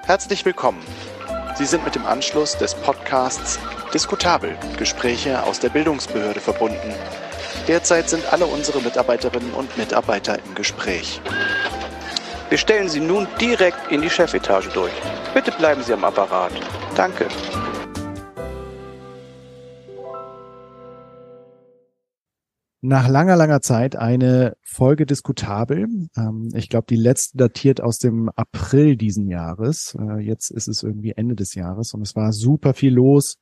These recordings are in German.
Herzlich willkommen. Sie sind mit dem Anschluss des Podcasts Diskutabel – Gespräche aus der Bildungsbehörde verbunden. Derzeit sind alle unsere Mitarbeiterinnen und Mitarbeiter im Gespräch. Wir stellen Sie nun direkt in die Chefetage durch. Bitte bleiben Sie am Apparat. Danke. Nach langer Zeit eine Folge Diskutabel. Ich glaube, die letzte datiert aus dem April diesen Jahres. Jetzt ist es irgendwie Ende des Jahres und es war super viel los,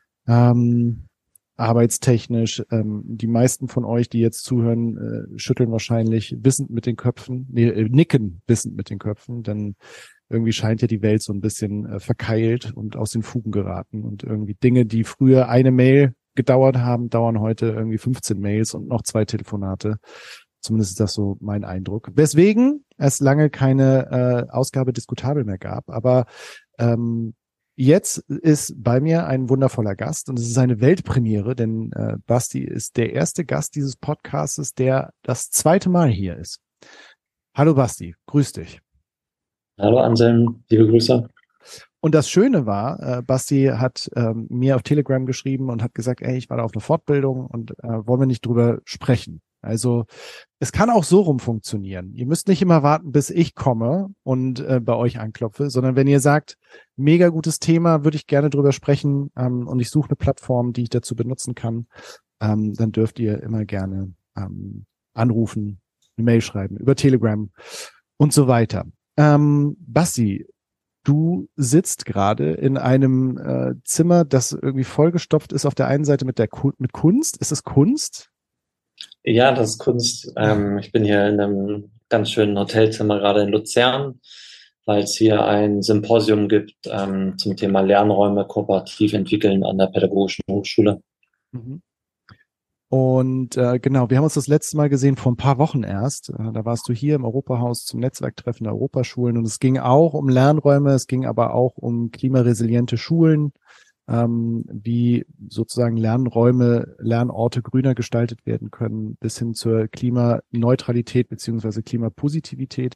arbeitstechnisch. Die meisten von euch, die jetzt zuhören, schütteln wahrscheinlich wissend mit den Köpfen, nicken wissend mit den Köpfen, denn irgendwie scheint ja die Welt so ein bisschen verkeilt und aus den Fugen geraten und irgendwie Dinge, die früher eine Mail gedauert haben, dauern heute irgendwie 15 Mails und noch 2 Telefonate. Zumindest ist das so mein Eindruck. Weswegen es lange keine Ausgabe Diskutabel mehr gab. Aber jetzt ist bei mir ein wundervoller Gast und es ist eine Weltpremiere, denn Basti ist der erste Gast dieses Podcastes, der das 2. Mal hier ist. Hallo Basti, grüß dich. Hallo Anselm, liebe Grüße. Und das Schöne war, Basti hat mir auf Telegram geschrieben und hat gesagt, ey, ich war da auf einer Fortbildung und wollen wir nicht drüber sprechen. Also es kann auch so rum funktionieren. Ihr müsst nicht immer warten, bis ich komme und bei euch anklopfe, sondern wenn ihr sagt, mega gutes Thema, würde ich gerne drüber sprechen und ich suche eine Plattform, die ich dazu benutzen kann, dann dürft ihr immer gerne anrufen, eine Mail schreiben, über Telegram und so weiter. Basti, du sitzt gerade in einem Zimmer, das irgendwie vollgestopft ist auf der einen Seite mit Kunst. Ist es Kunst? Ja, das ist Kunst. Ich bin hier in einem ganz schönen Hotelzimmer gerade in Luzern, weil es hier ein Symposium gibt zum Thema Lernräume kooperativ entwickeln an der Pädagogischen Hochschule. Mhm. Und genau, wir haben uns das letzte Mal gesehen vor ein paar Wochen erst. Da warst du hier im Europahaus zum Netzwerktreffen der Europaschulen und es ging auch um Lernräume, es ging aber auch um klimaresiliente Schulen, wie sozusagen Lernräume, Lernorte grüner gestaltet werden können, bis hin zur Klimaneutralität beziehungsweise Klimapositivität.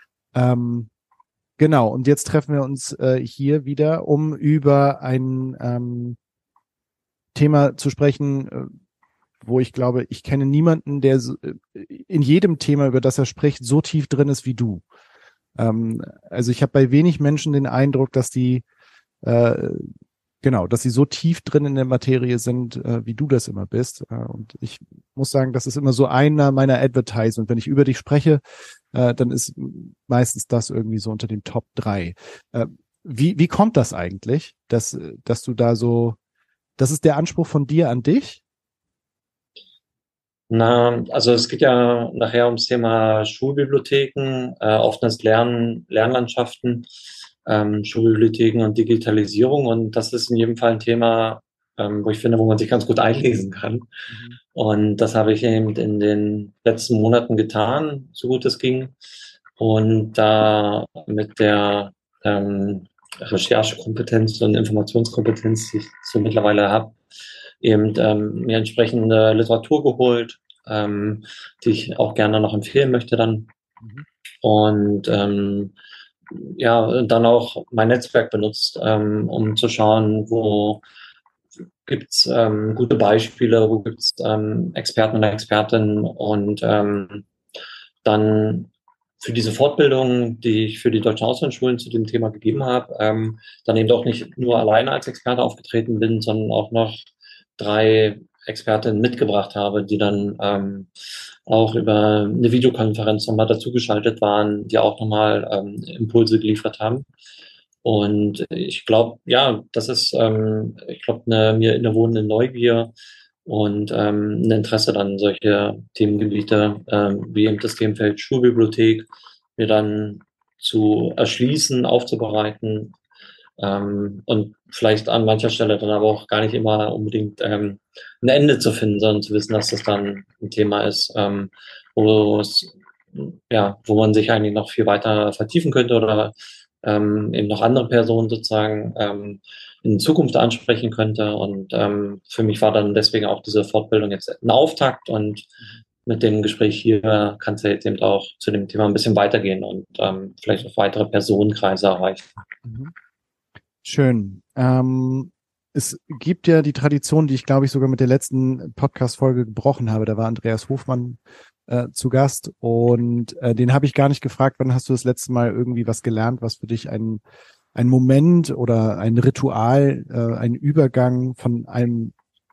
Genau, und jetzt treffen wir uns hier wieder, um über ein Thema zu sprechen, wo ich glaube, ich kenne niemanden, der in jedem Thema, über das er spricht, so tief drin ist wie du. Also ich habe bei wenig Menschen den Eindruck, dass die dass sie so tief drin in der Materie sind, wie du das immer bist. Und ich muss sagen, das ist immer so einer meiner Advertisements. Wenn ich über dich spreche, dann ist meistens das irgendwie so unter den Top 3. Wie kommt das eigentlich, dass du da so, das ist der Anspruch von dir an dich? Na, also es geht ja nachher ums Thema Schulbibliotheken, offenes Lernen, Lernlandschaften, Schulbibliotheken und Digitalisierung. Und das ist in jedem Fall ein Thema, wo ich finde, wo man sich ganz gut einlesen kann. Mhm. Und das habe ich eben in den letzten Monaten getan, so gut es ging. Und da mit der Recherchekompetenz und Informationskompetenz, die ich so mittlerweile habe, eben mir entsprechende Literatur geholt, die ich auch gerne noch empfehlen möchte dann. Mhm. Und dann auch mein Netzwerk benutzt, um zu schauen, wo gibt's gute Beispiele, wo gibt's Experten und Expertinnen und dann für diese Fortbildung, die ich für die deutschen Auslandsschulen zu dem Thema gegeben habe, dann eben auch nicht nur alleine als Experte aufgetreten bin, sondern auch noch 3 Expertinnen mitgebracht habe, die dann auch über eine Videokonferenz nochmal dazugeschaltet waren, die auch nochmal Impulse geliefert haben. Und ich glaube, ja, das ist, ich glaube, eine mir innewohnende Neugier und ein Interesse dann solche Themengebiete wie eben das Themenfeld Schulbibliothek mir dann zu erschließen, aufzubereiten und vielleicht an mancher Stelle dann aber auch gar nicht immer unbedingt ein Ende zu finden, sondern zu wissen, dass das dann ein Thema ist, wo man sich eigentlich noch viel weiter vertiefen könnte oder eben noch andere Personen sozusagen in Zukunft ansprechen könnte. Und für mich war dann deswegen auch diese Fortbildung jetzt ein Auftakt und mit dem Gespräch hier kann es ja jetzt eben auch zu dem Thema ein bisschen weitergehen und vielleicht auch weitere Personenkreise erreichen. Mhm. Schön. Es gibt ja die Tradition, die ich glaube ich sogar mit der letzten Podcast-Folge gebrochen habe. Da war Andreas Hofmann zu Gast und den habe ich gar nicht gefragt, wann hast du das letzte Mal irgendwie was gelernt, was für dich ein Moment oder ein Ritual, ein Übergang von einem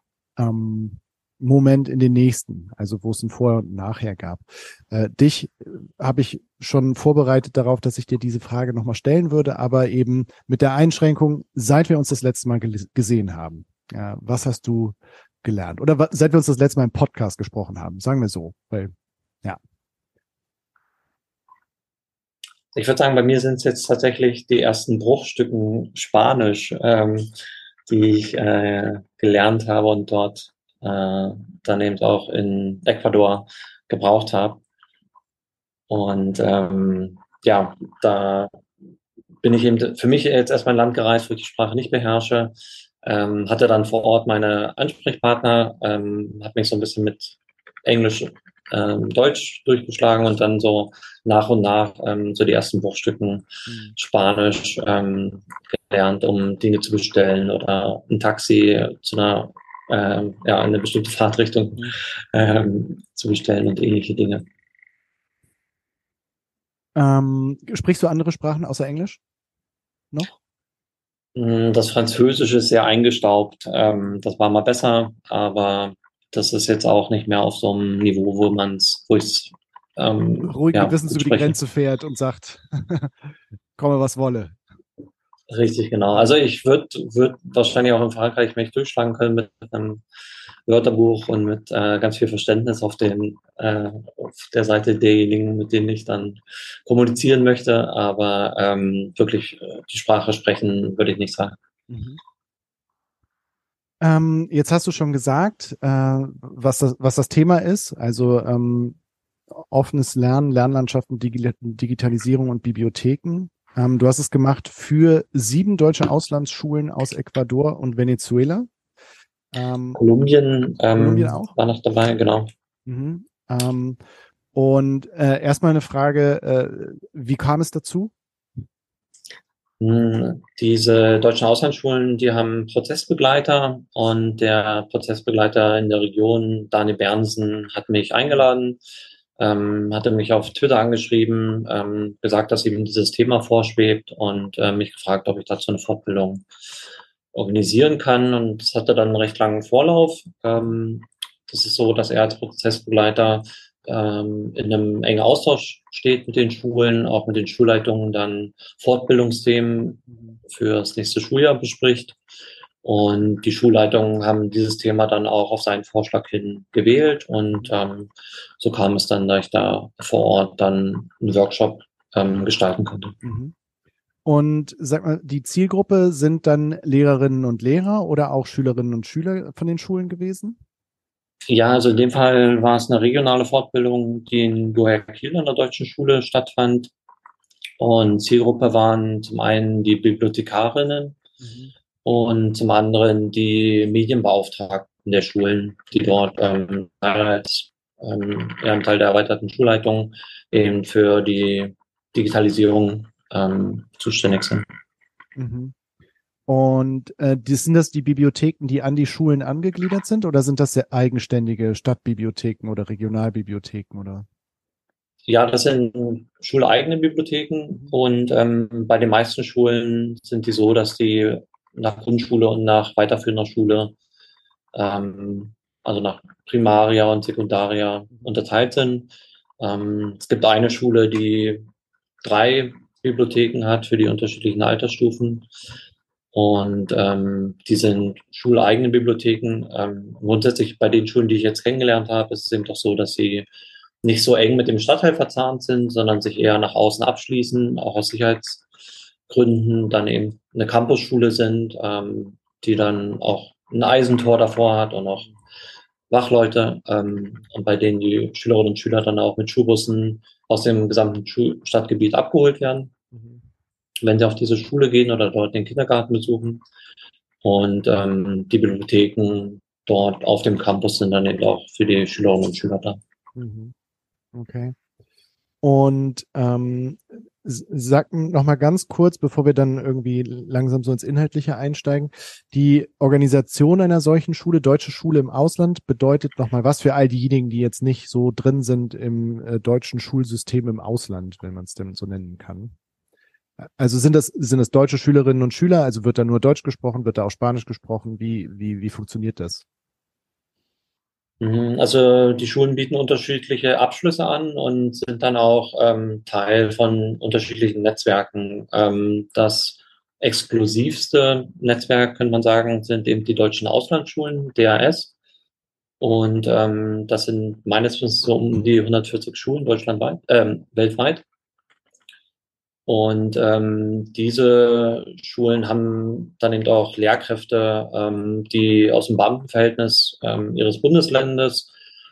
Moment in den nächsten, also wo es ein Vorher und Nachher gab. Dich habe ich schon vorbereitet darauf, dass ich dir diese Frage nochmal stellen würde, aber eben mit der Einschränkung, seit wir uns das letzte Mal gesehen haben. Was hast du gelernt? Oder seit wir uns das letzte Mal im Podcast gesprochen haben, sagen wir so. Weil, ja. Ich würde sagen, bei mir sind es jetzt tatsächlich die ersten Bruchstücken Spanisch, die ich gelernt habe und dort dann eben auch in Ecuador gebraucht habe. Und ja, da bin ich eben für mich jetzt erstmal ein Land gereist, wo ich die Sprache nicht beherrsche. Hatte dann vor Ort meine Ansprechpartner, habe mich so ein bisschen mit Englisch, Deutsch durchgeschlagen und dann so nach und nach so die ersten Bruchstücken Spanisch gelernt, um Dinge zu bestellen oder ein Taxi zu einer eine bestimmte Fahrtrichtung zu bestellen und ähnliche Dinge. Sprichst du andere Sprachen außer Englisch noch? Das Französische ist sehr eingestaubt. Das war mal besser, aber das ist jetzt auch nicht mehr auf so einem Niveau, wo ich es ruhigen Gewissens über die Grenze fährt und sagt, komme was wolle. Richtig, genau. Also ich würde wahrscheinlich auch in Frankreich mich durchschlagen können mit einem Wörterbuch und mit ganz viel Verständnis auf der Seite derjenigen, mit denen ich dann kommunizieren möchte. Aber wirklich die Sprache sprechen würde ich nicht sagen. Mhm. Jetzt hast du schon gesagt, was das Thema ist. Also offenes Lernen, Lernlandschaften, Digitalisierung und Bibliotheken. Du hast es gemacht für 7 deutsche Auslandsschulen aus Ecuador und Venezuela. Kolumbien auch? War noch dabei, genau. Mhm. Und erstmal eine Frage, wie kam es dazu? Diese deutschen Auslandsschulen, die haben Prozessbegleiter und der Prozessbegleiter in der Region, Dani Bernsen, hat mich eingeladen, hatte mich auf Twitter angeschrieben, gesagt, dass ihm dieses Thema vorschwebt und mich gefragt, ob ich dazu eine Fortbildung organisieren kann. Und das hatte dann einen recht langen Vorlauf. Das ist so, dass er als Prozessbegleiter in einem engen Austausch steht mit den Schulen, auch mit den Schulleitungen dann Fortbildungsthemen für das nächste Schuljahr bespricht. Und die Schulleitungen haben dieses Thema dann auch auf seinen Vorschlag hin gewählt. Und so kam es dann, dass ich da vor Ort dann einen Workshop gestalten konnte. Und sag mal, die Zielgruppe sind dann Lehrerinnen und Lehrer oder auch Schülerinnen und Schüler von den Schulen gewesen? Ja, also in dem Fall war es eine regionale Fortbildung, die in Guayaquil an der deutschen Schule stattfand. Und Zielgruppe waren zum einen die Bibliothekarinnen und zum anderen die Medienbeauftragten der Schulen, die dort als ein Teil der erweiterten Schulleitung eben für die Digitalisierung zuständig sind. Und sind das die Bibliotheken, die an die Schulen angegliedert sind, oder sind das sehr eigenständige Stadtbibliotheken oder Regionalbibliotheken oder? Ja, das sind schuleigene Bibliotheken und bei den meisten Schulen sind die so, dass die nach Grundschule und nach weiterführender Schule, also nach Primaria und Sekundaria unterteilt sind. Es gibt eine Schule, die 3 Bibliotheken hat für die unterschiedlichen Altersstufen. Und die sind schuleigene Bibliotheken. Grundsätzlich bei den Schulen, die ich jetzt kennengelernt habe, ist es eben doch so, dass sie nicht so eng mit dem Stadtteil verzahnt sind, sondern sich eher nach außen abschließen, auch aus Sicherheitsgründen, dann eben eine Campusschule sind, die dann auch ein Eisentor davor hat und auch Wachleute und bei denen die Schülerinnen und Schüler dann auch mit Schulbussen aus dem gesamten Stadtgebiet abgeholt werden, wenn sie auf diese Schule gehen oder dort den Kindergarten besuchen. Und die Bibliotheken dort auf dem Campus sind dann eben auch für die Schülerinnen und Schüler da. Mhm. Okay. Und sag noch mal ganz kurz, bevor wir dann irgendwie langsam so ins Inhaltliche einsteigen, die Organisation einer solchen Schule, deutsche Schule im Ausland, bedeutet noch mal was für all diejenigen, die jetzt nicht so drin sind im deutschen Schulsystem im Ausland, wenn man es denn so nennen kann. Also sind das deutsche Schülerinnen und Schüler? Also wird da nur Deutsch gesprochen, wird da auch Spanisch gesprochen? Wie funktioniert das? Also die Schulen bieten unterschiedliche Abschlüsse an und sind dann auch Teil von unterschiedlichen Netzwerken. Das exklusivste Netzwerk, könnte man sagen, sind eben die deutschen Auslandsschulen, DAS. Und das sind meines Wissens so um die 140 Schulen deutschlandweit, weltweit. Und diese Schulen haben dann eben auch Lehrkräfte, die aus dem Beamtenverhältnis ihres Bundeslandes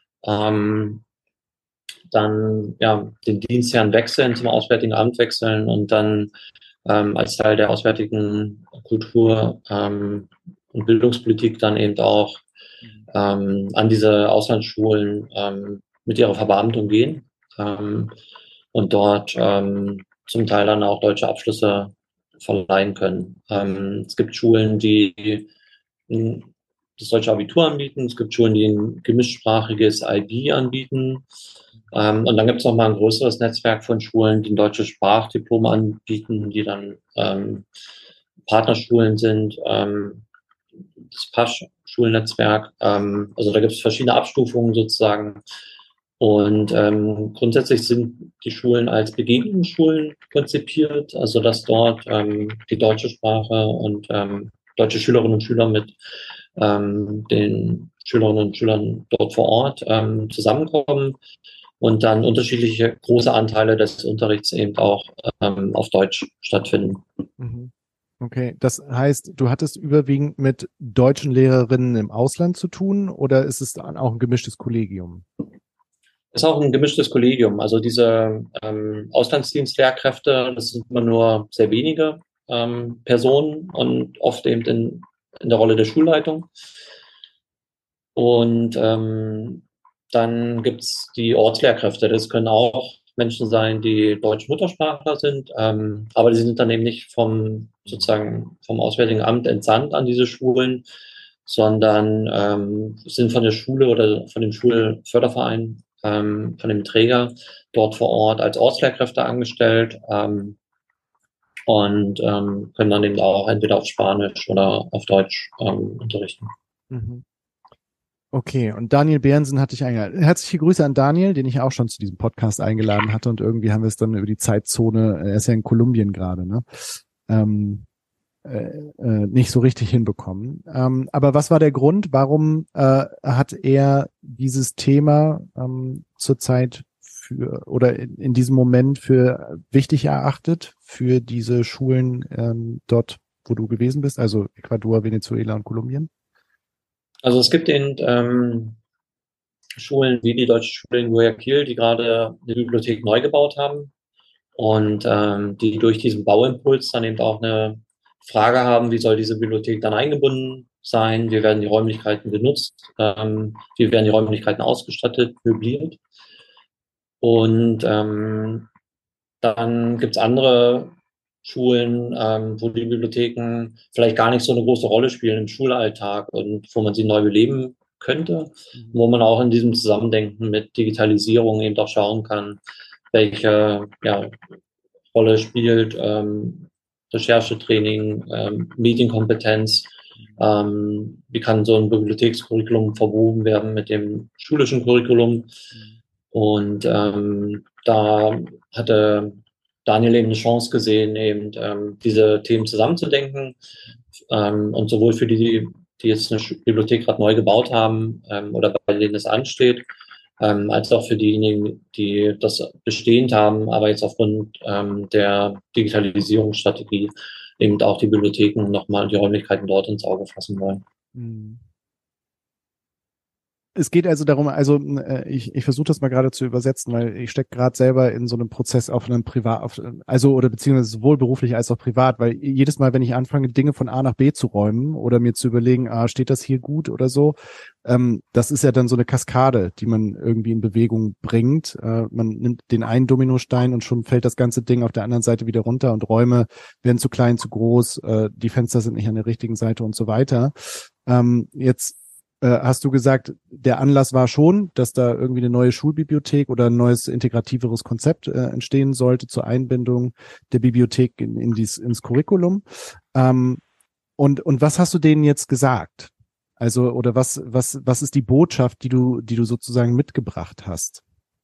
dann ja den Dienstherrn wechseln, zum Auswärtigen Amt wechseln und dann als Teil der auswärtigen Kultur und Bildungspolitik dann eben auch an diese Auslandsschulen mit ihrer Verbeamtung gehen und dort zum Teil dann auch deutsche Abschlüsse verleihen können. Es gibt Schulen, die das deutsche Abitur anbieten, es gibt Schulen, die ein gemischtsprachiges IB anbieten. Und dann gibt es noch mal ein größeres Netzwerk von Schulen, die ein deutsches Sprachdiplom anbieten, die dann Partnerschulen sind, das PASCH-Schulnetzwerk. Also da gibt es verschiedene Abstufungen sozusagen. Und grundsätzlich sind die Schulen als Begegnungsschulen konzipiert, also dass dort die deutsche Sprache und deutsche Schülerinnen und Schüler mit den Schülerinnen und Schülern dort vor Ort zusammenkommen und dann unterschiedliche große Anteile des Unterrichts eben auch auf Deutsch stattfinden. Mhm. Okay, das heißt, du hattest überwiegend mit deutschen Lehrerinnen im Ausland zu tun oder ist es dann auch ein gemischtes Kollegium? Ist auch ein gemischtes Kollegium. Also diese Auslandsdienstlehrkräfte, das sind immer nur sehr wenige Personen und oft eben in der Rolle der Schulleitung. Und dann gibt's die Ortslehrkräfte. Das können auch Menschen sein, die deutsche Muttersprachler sind, aber die sind dann eben nicht sozusagen vom Auswärtigen Amt entsandt an diese Schulen, sondern sind von der Schule oder von dem Schulförderverein, von dem Träger dort vor Ort als Ortslehrkräfte angestellt und können dann eben auch entweder auf Spanisch oder auf Deutsch unterrichten. Mhm. Okay, und Daniel Behrensen hatte ich eingeladen. Herzliche Grüße an Daniel, den ich auch schon zu diesem Podcast eingeladen hatte und irgendwie haben wir es dann über die Zeitzone, er ist ja in Kolumbien gerade, ne? Nicht so richtig hinbekommen. Aber was war der Grund? Warum hat er dieses Thema zurzeit oder in diesem Moment für wichtig erachtet für diese Schulen dort, wo du gewesen bist, also Ecuador, Venezuela und Kolumbien? Also es gibt eben Schulen wie die Deutsche Schule in Guayaquil, die gerade eine Bibliothek neu gebaut haben und die durch diesen Bauimpuls dann eben auch eine Frage haben, wie soll diese Bibliothek dann eingebunden sein, wie werden die Räumlichkeiten genutzt, wie werden die Räumlichkeiten ausgestattet, möbliert. Und dann gibt's andere Schulen, wo die Bibliotheken vielleicht gar nicht so eine große Rolle spielen im Schulalltag und wo man sie neu beleben könnte, wo man auch in diesem Zusammendenken mit Digitalisierung eben auch schauen kann, welche Rolle spielt Recherchetraining, Medienkompetenz, wie kann so ein Bibliothekscurriculum verwoben werden mit dem schulischen Curriculum. Und da hatte Daniel eben eine Chance gesehen, eben diese Themen zusammenzudenken und sowohl für die jetzt eine Bibliothek gerade neu gebaut haben oder bei denen es ansteht, als auch für diejenigen, die das bestehend haben, aber jetzt aufgrund der Digitalisierungsstrategie eben auch die Bibliotheken nochmal die Räumlichkeiten dort ins Auge fassen wollen. Mhm. Es geht also darum, ich versuche das mal gerade zu übersetzen, weil ich stecke gerade selber in so einem Prozess auf einem oder beziehungsweise sowohl beruflich als auch privat, weil jedes Mal, wenn ich anfange, Dinge von A nach B zu räumen oder mir zu überlegen, steht das hier gut oder so, das ist ja dann so eine Kaskade, die man irgendwie in Bewegung bringt. Man nimmt den einen Dominostein und schon fällt das ganze Ding auf der anderen Seite wieder runter und Räume werden zu klein, zu groß, die Fenster sind nicht an der richtigen Seite und so weiter. Jetzt hast du gesagt, der Anlass war schon, dass da irgendwie eine neue Schulbibliothek oder ein neues integrativeres Konzept entstehen sollte zur Einbindung der Bibliothek ins Curriculum. Und was hast du denen jetzt gesagt? Also, oder was ist die Botschaft, die du sozusagen mitgebracht hast?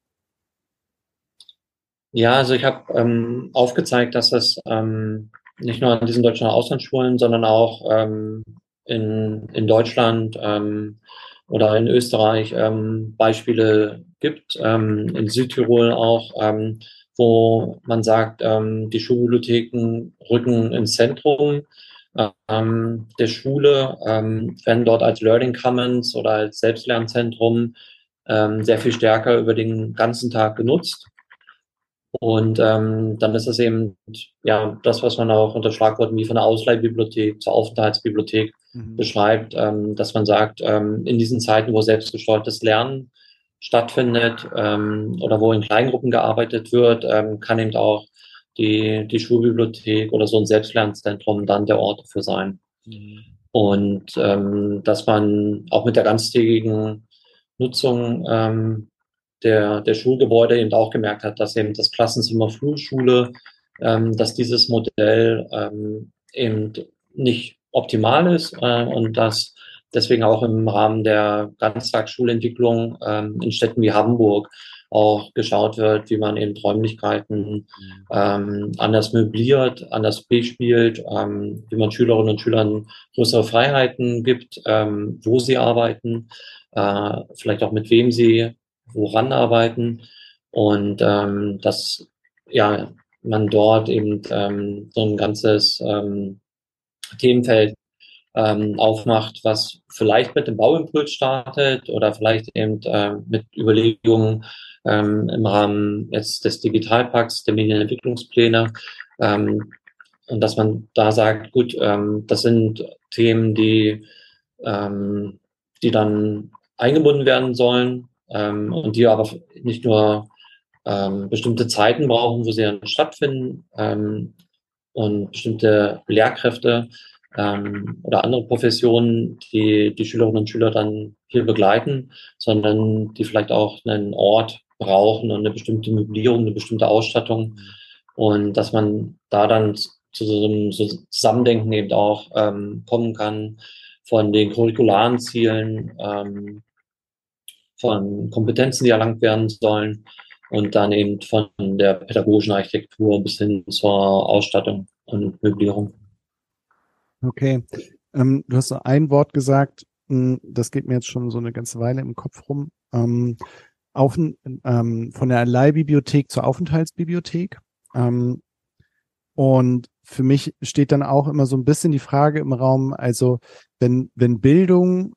Ja, also ich habe aufgezeigt, dass es nicht nur an diesen deutschen Auslandsschulen, sondern auch in Deutschland oder in Österreich Beispiele gibt, in Südtirol auch, wo man sagt, die Schulbibliotheken rücken ins Zentrum der Schule, werden dort als Learning Commons oder als Selbstlernzentrum sehr viel stärker über den ganzen Tag genutzt. Und dann ist es eben ja das, was man auch unter Schlagworten wie von der Ausleihbibliothek zur Aufenthaltsbibliothek beschreibt, dass man sagt, in diesen Zeiten, wo selbstgesteuertes Lernen stattfindet oder wo in Kleingruppen gearbeitet wird, kann eben auch die Schulbibliothek oder so ein Selbstlernzentrum dann der Ort dafür sein. Und dass man auch mit der ganztägigen Nutzung der Schulgebäude eben auch gemerkt hat, dass eben das Klassenzimmer Flurschule, dass dieses Modell eben nicht optimal ist und dass deswegen auch im Rahmen der Ganztagsschulentwicklung in Städten wie Hamburg auch geschaut wird, wie man eben Räumlichkeiten anders möbliert, anders bespielt, wie man Schülerinnen und Schülern größere Freiheiten gibt, wo sie arbeiten, vielleicht auch mit wem sie woran arbeiten und dass ja man dort eben so ein ganzes Themenfeld aufmacht, was vielleicht mit dem Bauimpuls startet oder vielleicht eben mit Überlegungen im Rahmen jetzt des Digitalpakts, der Medienentwicklungspläne und dass man da sagt, gut, das sind Themen, die dann eingebunden werden sollen und die aber nicht nur bestimmte Zeiten brauchen, wo sie dann stattfinden und bestimmte Lehrkräfte oder andere Professionen, die Schülerinnen und Schüler dann hier begleiten, sondern die vielleicht auch einen Ort brauchen und eine bestimmte Möblierung, eine bestimmte Ausstattung und dass man da dann zu so einem Zusammendenken eben auch kommen kann von den curricularen Zielen, von Kompetenzen, die erlangt werden sollen und dann eben von der pädagogischen Architektur bis hin zur Ausstattung und Möblierung. Okay. Du hast so ein Wort gesagt, das geht mir jetzt schon so eine ganze Weile im Kopf rum. Von der Leihbibliothek zur Aufenthaltsbibliothek. Und für mich steht dann auch immer so ein bisschen die Frage im Raum, also wenn Bildung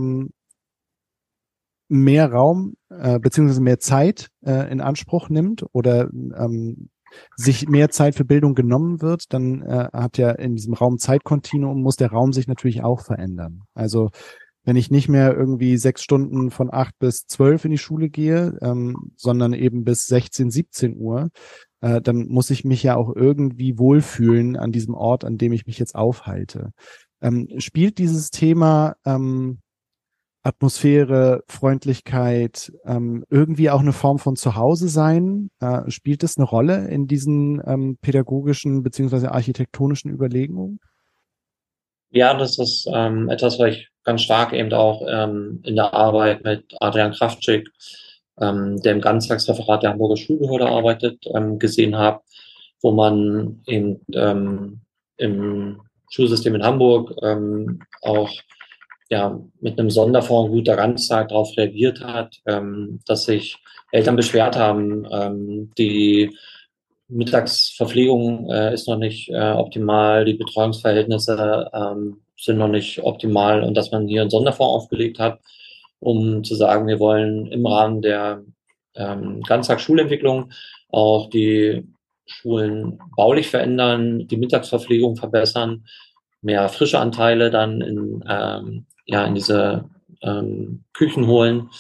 mehr Raum beziehungsweise mehr Zeit in Anspruch nimmt oder sich mehr Zeit für Bildung genommen wird, dann hat ja in diesem Raum-Zeit-Kontinuum muss der Raum sich natürlich auch verändern. Also wenn ich nicht mehr irgendwie 6 Stunden von 8 bis 12 in die Schule gehe, sondern eben bis 16, 17 Uhr, dann muss ich mich ja auch irgendwie wohlfühlen an diesem Ort, an dem ich mich jetzt aufhalte. Spielt dieses Thema Atmosphäre, Freundlichkeit, irgendwie auch eine Form von Zuhause sein? Spielt das eine Rolle in diesen pädagogischen beziehungsweise architektonischen Überlegungen? Ja, das ist etwas, was ich ganz stark eben auch in der Arbeit mit Adrian Kraftschick, der im Ganztagsreferat der Hamburger Schulbehörde arbeitet, gesehen habe, wo man eben im Schulsystem in Hamburg auch ja mit einem Sonderfonds guter Ganzzeit darauf reagiert hat, dass sich Eltern beschwert haben, die Mittagsverpflegung ist noch nicht optimal, die Betreuungsverhältnisse sind noch nicht optimal und dass man hier einen Sonderfonds aufgelegt hat, um zu sagen, wir wollen im Rahmen der Ganztagsschulentwicklung auch die Schulen baulich verändern, die Mittagsverpflegung verbessern, mehr frische Anteile dann in diese Küchen holen.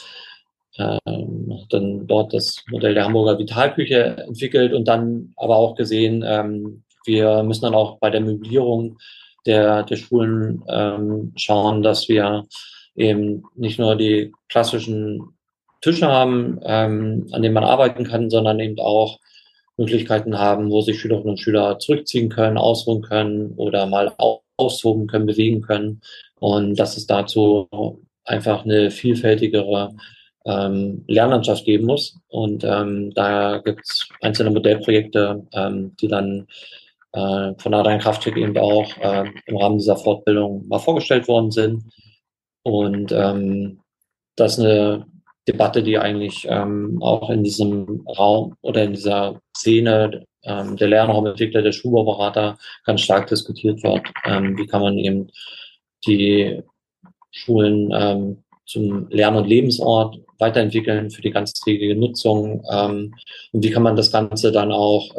Dann dort das Modell der Hamburger Vitalküche entwickelt und dann aber auch gesehen, wir müssen dann auch bei der Möblierung der Schulen schauen, dass wir eben nicht nur die klassischen Tische haben, an denen man arbeiten kann, sondern eben auch Möglichkeiten haben, wo sich Schülerinnen und Schüler zurückziehen können, ausruhen können oder mal austoben können, bewegen können. Und dass es dazu einfach eine vielfältigere Lernlandschaft geben muss. Und da gibt es einzelne Modellprojekte, die dann von Adrian Kraftwerk eben auch im Rahmen dieser Fortbildung mal vorgestellt worden sind. Und das ist eine Debatte, die eigentlich auch in diesem Raum oder in dieser Szene der Lernraumentwickler, der Schulbauberater ganz stark diskutiert wird. Wie kann man eben die Schulen zum Lern- und Lebensort weiterentwickeln für die ganztägige Nutzung und wie kann man das Ganze dann auch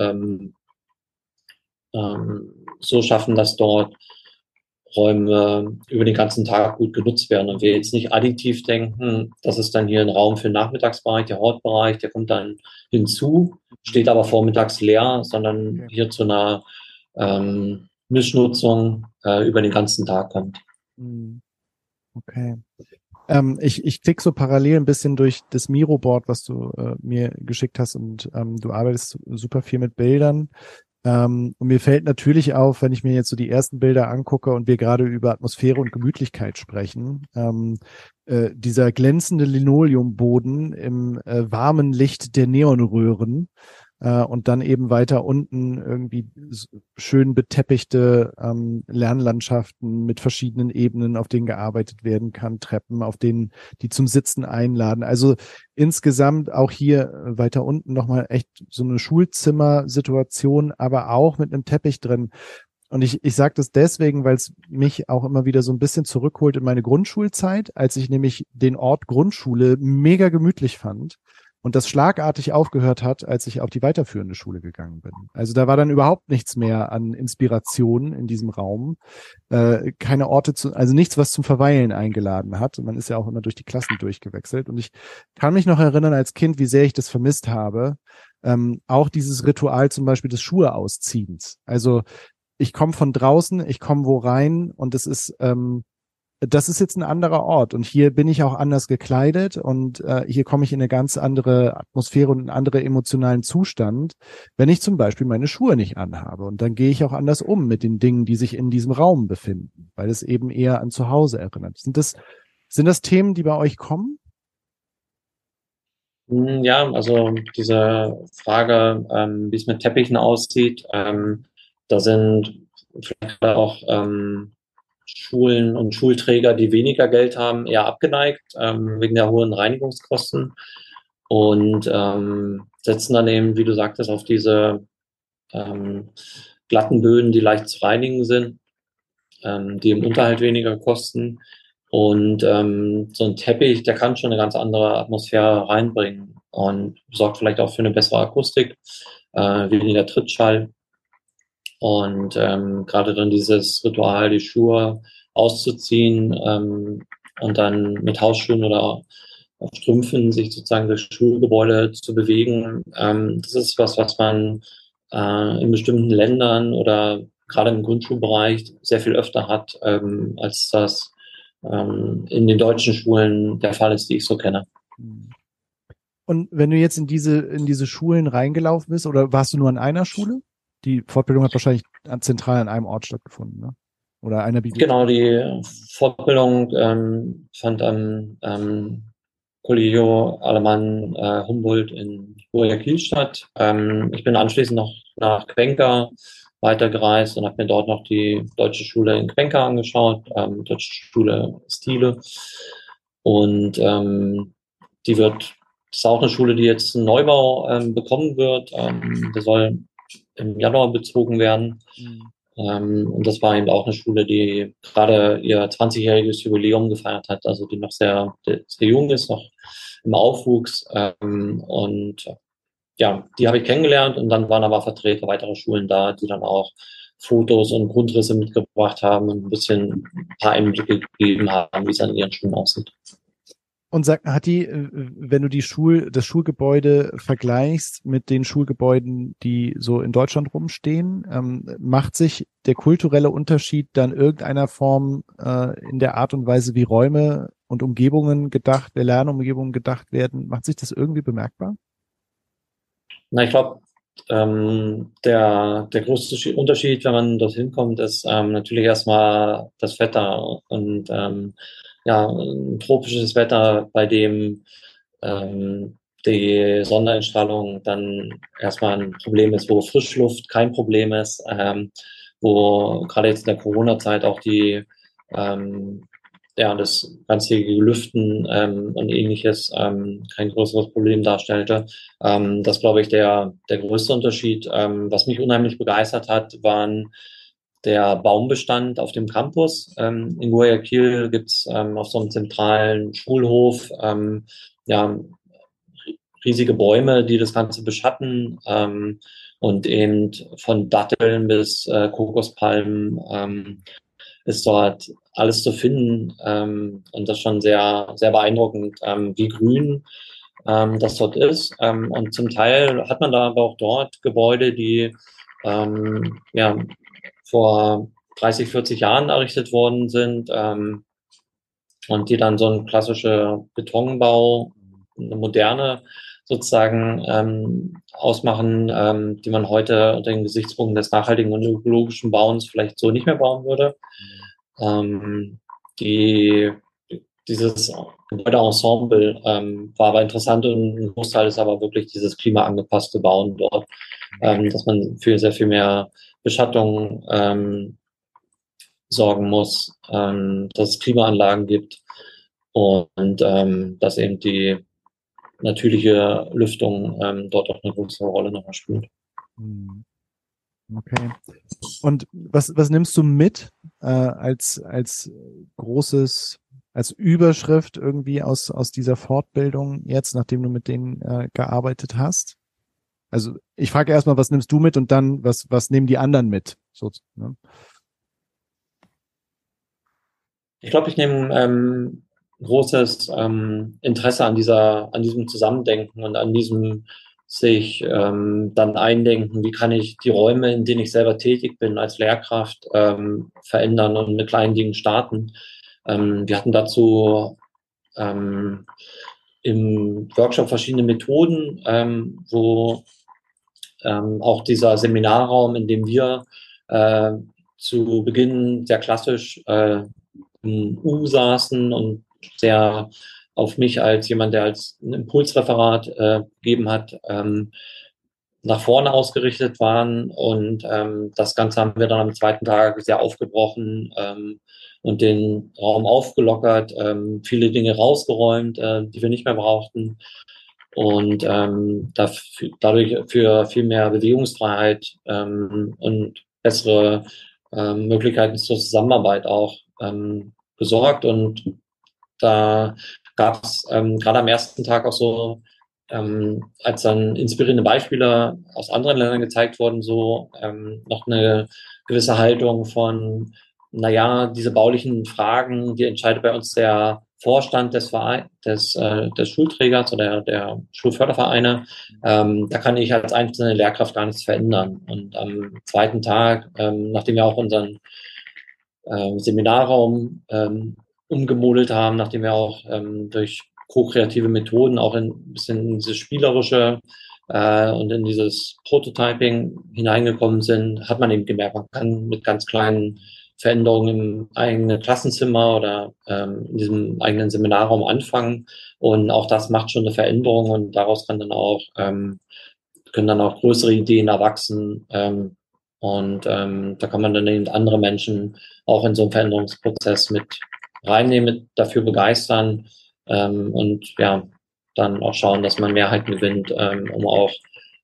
so schaffen, dass dort Räume über den ganzen Tag gut genutzt werden und wir jetzt nicht additiv denken, das ist dann hier ein Raum für den Nachmittagsbereich, der Hortbereich, der kommt dann hinzu, steht aber vormittags leer, sondern hier zu einer Mischnutzung über den ganzen Tag kommt. Okay. Ich klicke so parallel ein bisschen durch das Miro-Board, was du mir geschickt hast und du arbeitest super viel mit Bildern. Und mir fällt natürlich auf, wenn ich mir jetzt so die ersten Bilder angucke und wir gerade über Atmosphäre und Gemütlichkeit sprechen, dieser glänzende Linoleumboden im warmen Licht der Neonröhren und dann eben weiter unten irgendwie schön beteppichte Lernlandschaften mit verschiedenen Ebenen, auf denen gearbeitet werden kann, Treppen, auf denen die zum Sitzen einladen. Also insgesamt auch hier weiter unten nochmal echt so eine Schulzimmersituation, aber auch mit einem Teppich drin. Und ich sage das deswegen, weil es mich auch immer wieder so ein bisschen zurückholt in meine Grundschulzeit, als ich nämlich den Ort Grundschule mega gemütlich fand. Und das schlagartig aufgehört hat, als ich auf die weiterführende Schule gegangen bin. Also da war dann überhaupt nichts mehr an Inspiration in diesem Raum. Keine Orte also nichts, was zum Verweilen eingeladen hat. Und man ist ja auch immer durch die Klassen durchgewechselt. Und ich kann mich noch erinnern als Kind, wie sehr ich das vermisst habe. Auch dieses Ritual zum Beispiel des Schuhe ausziehens. Also ich komme von draußen, ich komme wo rein und es ist das ist jetzt ein anderer Ort und hier bin ich auch anders gekleidet und hier komme ich in eine ganz andere Atmosphäre und einen anderen emotionalen Zustand, wenn ich zum Beispiel meine Schuhe nicht anhabe. Und dann gehe ich auch anders um mit den Dingen, die sich in diesem Raum befinden, weil es eben eher an zu Hause erinnert. Sind das Themen, die bei euch kommen? Ja, also diese Frage, wie es mit Teppichen aussieht, da sind vielleicht auch Schulen und Schulträger, die weniger Geld haben, eher abgeneigt, wegen der hohen Reinigungskosten und setzen dann eben, wie du sagtest, auf diese glatten Böden, die leicht zu reinigen sind, die im Unterhalt weniger kosten. Und so ein Teppich, der kann schon eine ganz andere Atmosphäre reinbringen und sorgt vielleicht auch für eine bessere Akustik, weniger Trittschall. Und gerade dann dieses Ritual, die Schuhe auszuziehen und dann mit Hausschuhen oder auf Strümpfen sich sozusagen das Schulgebäude zu bewegen, das ist was man in bestimmten Ländern oder gerade im Grundschulbereich sehr viel öfter hat, als das in den deutschen Schulen der Fall ist, die ich so kenne. Und wenn du jetzt in diese Schulen reingelaufen bist, oder warst du nur an einer Schule? Die Fortbildung hat wahrscheinlich zentral an einem Ort stattgefunden, ne? Oder einer Bibliothek? Genau, die Fortbildung fand am Colegio Alemann Humboldt in Guayaquil statt. Ich bin anschließend noch nach Cuenca weitergereist und habe mir dort noch die deutsche Schule in Cuenca angeschaut, deutsche Schule Stile. Und das ist auch eine Schule, die jetzt einen Neubau bekommen wird. Der soll im Januar bezogen werden. Und das war eben auch eine Schule, die gerade ihr 20-jähriges Jubiläum gefeiert hat, also die noch sehr, sehr jung ist, noch im Aufwuchs. Und ja, die habe ich kennengelernt und dann waren aber Vertreter weiterer Schulen da, die dann auch Fotos und Grundrisse mitgebracht haben und ein paar Einblicke gegeben haben, wie es an ihren Schulen aussieht. Und sag, wenn du das Schulgebäude vergleichst mit den Schulgebäuden, die so in Deutschland rumstehen, macht sich der kulturelle Unterschied dann irgendeiner Form in der Art und Weise, wie Räume und der Lernumgebungen gedacht werden, macht sich das irgendwie bemerkbar? Na, ich glaube, der größte Unterschied, wenn man dorthin kommt, ist natürlich erstmal das Wetter und ja, ein tropisches Wetter, bei dem die Sonneneinstrahlung dann erstmal ein Problem ist, wo Frischluft kein Problem ist, wo gerade jetzt in der Corona-Zeit auch das ganzjährige Lüften und ähnliches kein größeres Problem darstellte. Das glaube ich, der größte Unterschied. Was mich unheimlich begeistert hat, waren der Baumbestand auf dem Campus. In Guayaquil gibt es auf so einem zentralen Schulhof ja, riesige Bäume, die das Ganze beschatten und eben von Datteln bis Kokospalmen ist dort alles zu finden und das schon sehr, sehr beeindruckend, wie grün das dort ist. Und zum Teil hat man da aber auch dort Gebäude, die ja, vor 30, 40 Jahren errichtet worden sind und die dann so ein klassischer Betonbau, eine moderne sozusagen ausmachen, die man heute unter den Gesichtspunkten des nachhaltigen und ökologischen Bauens vielleicht so nicht mehr bauen würde. Dieses Gebäudeensemble war aber interessant und ein Großteil ist aber wirklich dieses klimaangepasste Bauen dort, dass man für sehr viel mehr Beschattung sorgen muss, dass es Klimaanlagen gibt und dass eben die natürliche Lüftung dort auch eine größere Rolle nochmal spielt. Okay. Und was nimmst du mit als Überschrift irgendwie aus dieser Fortbildung jetzt, nachdem du mit denen gearbeitet hast? Also ich frage erstmal, was nimmst du mit und dann, was nehmen die anderen mit? So, ne? Ich glaube, ich nehme großes Interesse an diesem Zusammendenken und an diesem sich dann eindenken, wie kann ich die Räume, in denen ich selber tätig bin als Lehrkraft, verändern und mit kleinen Dingen starten. Wir hatten dazu im Workshop verschiedene Methoden, wo auch dieser Seminarraum, in dem wir zu Beginn sehr klassisch im U saßen und sehr auf mich als jemand, der als ein Impulsreferat gegeben hat, nach vorne ausgerichtet waren. Und das Ganze haben wir dann am zweiten Tag sehr aufgebrochen und den Raum aufgelockert, viele Dinge rausgeräumt, die wir nicht mehr brauchten. Und dadurch für viel mehr Bewegungsfreiheit und bessere Möglichkeiten zur Zusammenarbeit auch gesorgt. Und da gab es gerade am ersten Tag auch so, als dann inspirierende Beispiele aus anderen Ländern gezeigt wurden, so noch eine gewisse Haltung von, naja, diese baulichen Fragen, die entscheidet bei uns der Vorstand des Schulträgers oder der Schulfördervereine. Da kann ich als einzelne Lehrkraft gar nichts verändern. Und am zweiten Tag, nachdem wir auch unseren Seminarraum umgemodelt haben, nachdem wir auch durch ko-kreative Methoden auch ein bisschen in dieses Spielerische und in dieses Prototyping hineingekommen sind, hat man eben gemerkt, man kann mit ganz kleinen Veränderungen im eigenen Klassenzimmer oder in diesem eigenen Seminarraum anfangen. Und auch das macht schon eine Veränderung und daraus können dann auch größere Ideen erwachsen. Und da kann man dann eben andere Menschen auch in so einen Veränderungsprozess mit reinnehmen, mit dafür begeistern und ja, dann auch schauen, dass man Mehrheiten gewinnt, um auch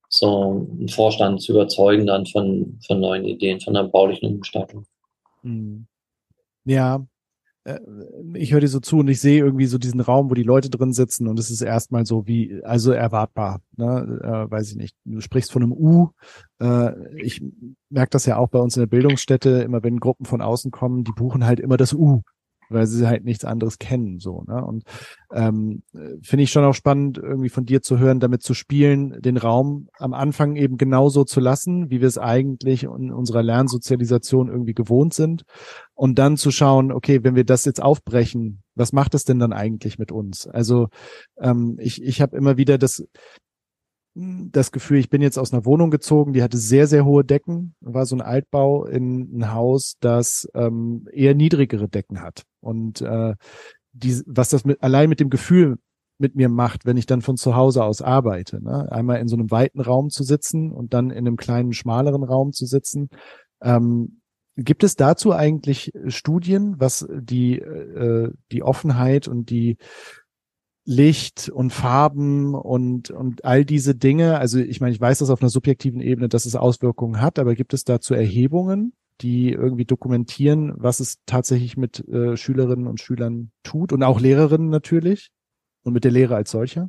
so einen Vorstand zu überzeugen dann von neuen Ideen, von einer baulichen Umgestaltung. Mhm. Ja, ich höre dir so zu und ich sehe irgendwie so diesen Raum, wo die Leute drin sitzen und es ist erstmal so wie, also erwartbar, ne? Weiß ich nicht. Du sprichst von einem U. Ich merke das ja auch bei uns in der Bildungsstätte, immer wenn Gruppen von außen kommen, die buchen halt immer das U, weil sie halt nichts anderes kennen, so, ne? Und finde ich schon auch spannend, irgendwie von dir zu hören, damit zu spielen, den Raum am Anfang eben genauso zu lassen, wie wir es eigentlich in unserer Lernsozialisation irgendwie gewohnt sind. Und dann zu schauen, okay, wenn wir das jetzt aufbrechen, was macht es denn dann eigentlich mit uns? Also ich habe immer wieder das Gefühl, ich bin jetzt aus einer Wohnung gezogen, die hatte sehr, sehr hohe Decken, war so ein Altbau in ein Haus, das eher niedrigere Decken hat. Und was das allein mit dem Gefühl mit mir macht, wenn ich dann von zu Hause aus arbeite, ne? Einmal in so einem weiten Raum zu sitzen und dann in einem kleinen, schmaleren Raum zu sitzen. Gibt es dazu eigentlich Studien, was die Offenheit und die Licht und Farben und all diese Dinge, also ich meine, ich weiß das auf einer subjektiven Ebene, dass es Auswirkungen hat, aber gibt es dazu Erhebungen, die irgendwie dokumentieren, was es tatsächlich mit Schülerinnen und Schülern tut und auch Lehrerinnen natürlich und mit der Lehre als solcher?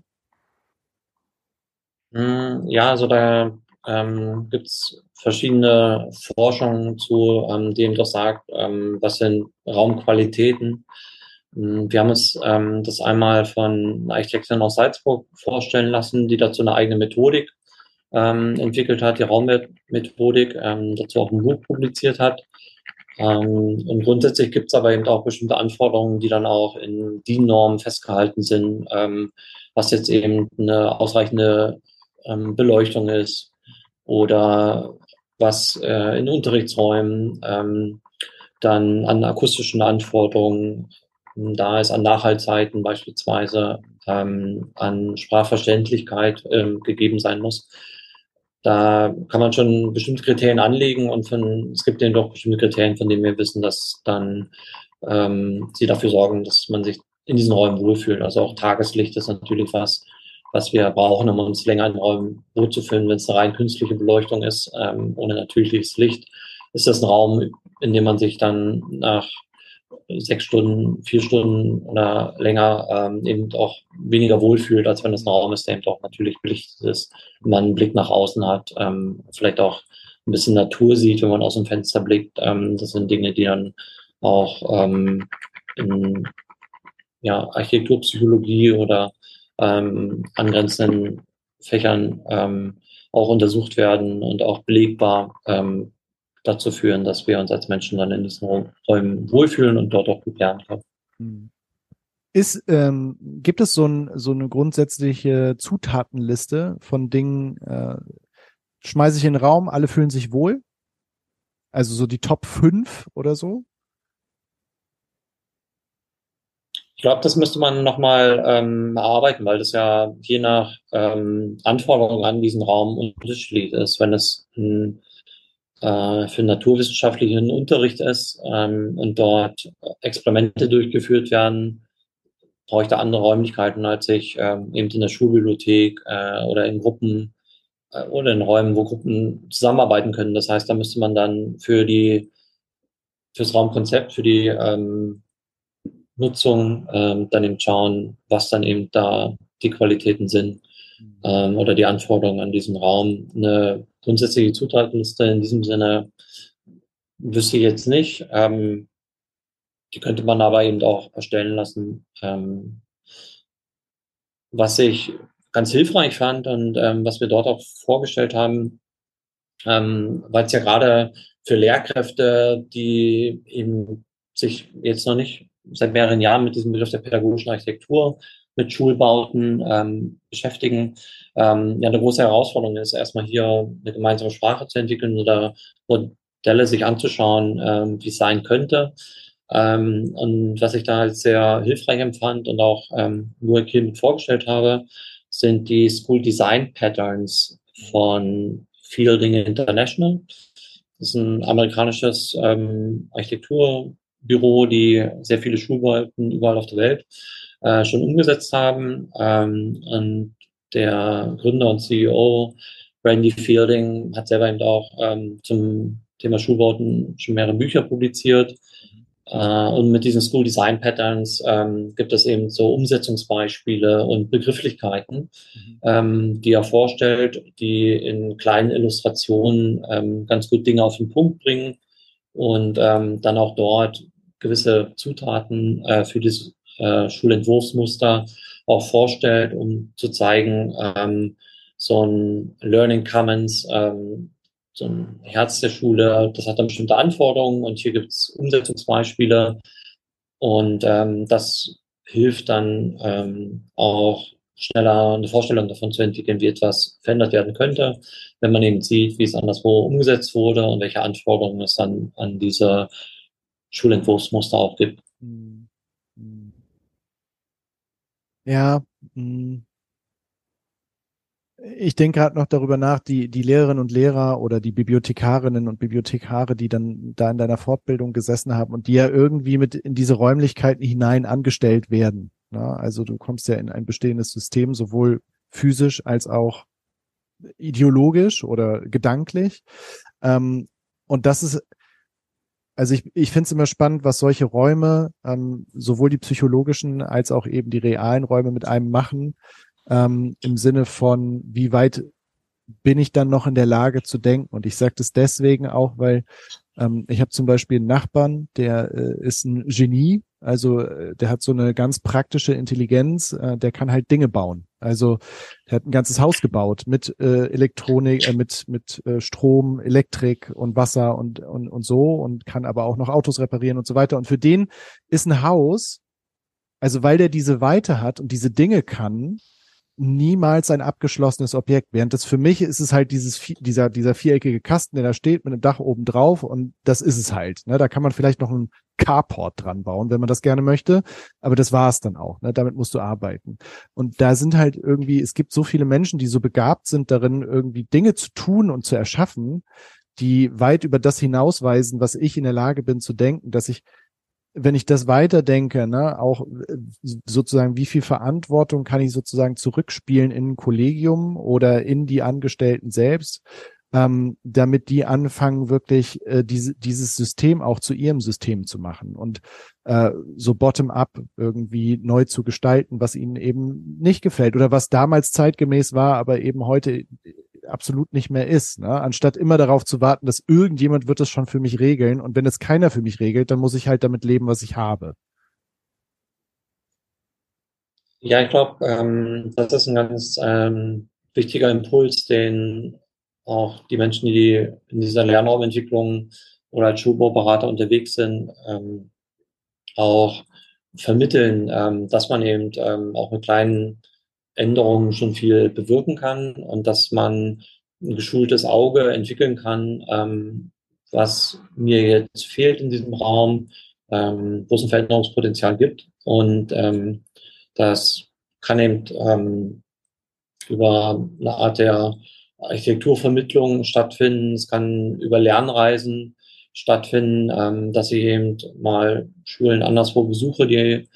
Ja, also da gibt's verschiedene Forschungen zu, die eben doch sagt, was sind Raumqualitäten. Wir haben uns das einmal von einer Architektin aus Salzburg vorstellen lassen, die dazu eine eigene Methodik entwickelt hat, die Raummethodik, dazu auch ein Buch publiziert hat. Und grundsätzlich gibt es aber eben auch bestimmte Anforderungen, die dann auch in DIN-Normen festgehalten sind, was jetzt eben eine ausreichende Beleuchtung ist oder was in Unterrichtsräumen dann an akustischen Anforderungen da ist, an Nachhaltzeiten beispielsweise, an Sprachverständlichkeit gegeben sein muss. Da kann man schon bestimmte Kriterien anlegen und es gibt eben doch bestimmte Kriterien, von denen wir wissen, dass dann sie dafür sorgen, dass man sich in diesen Räumen wohlfühlt. Also auch Tageslicht ist natürlich was wir brauchen, um uns länger in Räumen wohlzufühlen. Wenn es eine rein künstliche Beleuchtung ist, ohne natürliches Licht, ist das ein Raum, in dem man sich dann nach 6 Stunden, 4 Stunden oder länger eben auch weniger wohlfühlt, als wenn es ein Raum ist, der eben auch natürlich belichtet ist, man einen Blick nach außen hat, vielleicht auch ein bisschen Natur sieht, wenn man aus dem Fenster blickt. Das sind Dinge, die dann auch in Architekturpsychologie oder angrenzenden Fächern auch untersucht werden und auch belegbar dazu führen, dass wir uns als Menschen dann in diesen Räumen wohlfühlen und dort auch gut lernen können. Gibt es so eine grundsätzliche Zutatenliste von Dingen, schmeiße ich in den Raum, alle fühlen sich wohl? Also so die Top 5 oder so? Ich glaube, das müsste man nochmal erarbeiten, weil das ja je nach Anforderungen an diesen Raum unterschiedlich ist. Wenn es für naturwissenschaftlichen Unterricht ist und dort Experimente durchgeführt werden, brauche ich da andere Räumlichkeiten, als ich eben in der Schulbibliothek oder in Gruppen oder in Räumen, wo Gruppen zusammenarbeiten können. Das heißt, da müsste man dann fürs Raumkonzept, für die Nutzung dann eben schauen, was dann eben da die Qualitäten sind oder die Anforderungen an diesen Raum. Eine grundsätzliche Zutatenliste in diesem Sinne wüsste ich jetzt nicht. Die könnte man aber eben auch erstellen lassen. Was ich ganz hilfreich fand und was wir dort auch vorgestellt haben, weil es ja gerade für Lehrkräfte, die eben sich jetzt noch nicht seit mehreren Jahren mit diesem Begriff der pädagogischen Architektur, mit Schulbauten beschäftigen, ja eine große Herausforderung ist, erstmal hier eine gemeinsame Sprache zu entwickeln oder Modelle sich anzuschauen, wie es sein könnte. Und was ich da als sehr hilfreich empfand und auch nur hier mit vorgestellt habe, sind die School Design Patterns von Fielding International. Das ist ein amerikanisches Architekturbüro, die sehr viele Schulbauten überall auf der Welt schon umgesetzt haben. Und der Gründer und CEO Randy Fielding hat selber eben auch zum Thema Schulbauten schon mehrere Bücher publiziert. Und mit diesen School Design Patterns gibt es eben so Umsetzungsbeispiele und Begrifflichkeiten, die er vorstellt, die in kleinen Illustrationen ganz gut Dinge auf den Punkt bringen und dann auch dort gewisse Zutaten für das Schulentwurfsmuster auch vorstellt, um zu zeigen, so ein Learning Commons, so ein Herz der Schule, das hat dann bestimmte Anforderungen und hier gibt es Umsetzungsbeispiele und das hilft dann auch schneller eine Vorstellung davon zu entwickeln, wie etwas verändert werden könnte, wenn man eben sieht, wie es anderswo umgesetzt wurde und welche Anforderungen es dann an diese Schulentwurfsmuster auch gibt. Ja, ich denke gerade noch darüber nach, die Lehrerinnen und Lehrer oder die Bibliothekarinnen und Bibliothekare, die dann da in deiner Fortbildung gesessen haben und die ja irgendwie mit in diese Räumlichkeiten hinein angestellt werden. Ja, also du kommst ja in ein bestehendes System, sowohl physisch als auch ideologisch oder gedanklich. Und das ist, also ich finde es immer spannend, was solche Räume, sowohl die psychologischen als auch eben die realen Räume mit einem machen, im Sinne von, wie weit bin ich dann noch in der Lage zu denken? Und ich sage das deswegen auch, weil ich habe zum Beispiel einen Nachbarn, der ist ein Genie, also der hat so eine ganz praktische Intelligenz, der kann halt Dinge bauen. Also der hat ein ganzes Haus gebaut mit Elektronik, mit Strom, Elektrik und Wasser und so und kann aber auch noch Autos reparieren und so weiter. Und für den ist ein Haus, also weil der diese Weite hat und diese Dinge kann, niemals ein abgeschlossenes Objekt. Während das für mich ist es halt dieser viereckige Kasten, der da steht mit einem Dach oben drauf und das ist es halt. Ne? Da kann man vielleicht noch einen Carport dran bauen, wenn man das gerne möchte, aber das war es dann auch. Ne? Damit musst du arbeiten. Und da sind halt irgendwie, es gibt so viele Menschen, die so begabt sind darin, irgendwie Dinge zu tun und zu erschaffen, die weit über das hinausweisen, was ich in der Lage bin zu denken, dass ich, wenn ich das weiterdenke, ne, auch sozusagen, wie viel Verantwortung kann ich sozusagen zurückspielen in ein Kollegium oder in die Angestellten selbst, damit die anfangen, wirklich dieses System auch zu ihrem System zu machen und so bottom-up irgendwie neu zu gestalten, was ihnen eben nicht gefällt oder was damals zeitgemäß war, aber eben heute absolut nicht mehr ist, ne? Anstatt immer darauf zu warten, dass irgendjemand wird das schon für mich regeln und wenn es keiner für mich regelt, dann muss ich halt damit leben, was ich habe. Ja, ich glaube, das ist ein ganz wichtiger Impuls, den auch die Menschen, die in dieser Lernraumentwicklung oder als Schulbauberater unterwegs sind, auch vermitteln, dass man eben auch mit kleinen Änderungen schon viel bewirken kann und dass man ein geschultes Auge entwickeln kann, was mir jetzt fehlt in diesem Raum, wo es ein Veränderungspotenzial gibt. Und das kann eben über eine Art der Architekturvermittlung stattfinden. Es kann über Lernreisen stattfinden, dass ich eben mal Schulen anderswo besuche, die